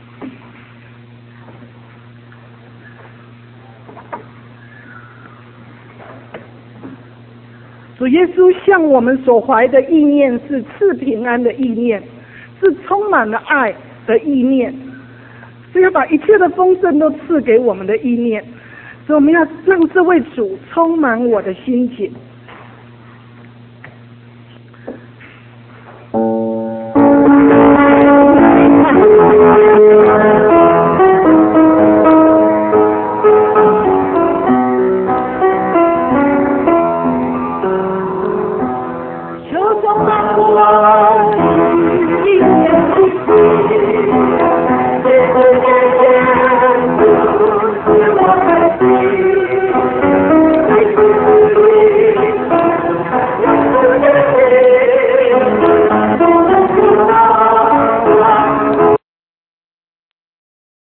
主耶稣向我们所怀的意念是赐平安的意念，是充满了爱的意念。所是要把一切的丰盛都赐给我们的意念，所以我们要让这位主充满我的心情。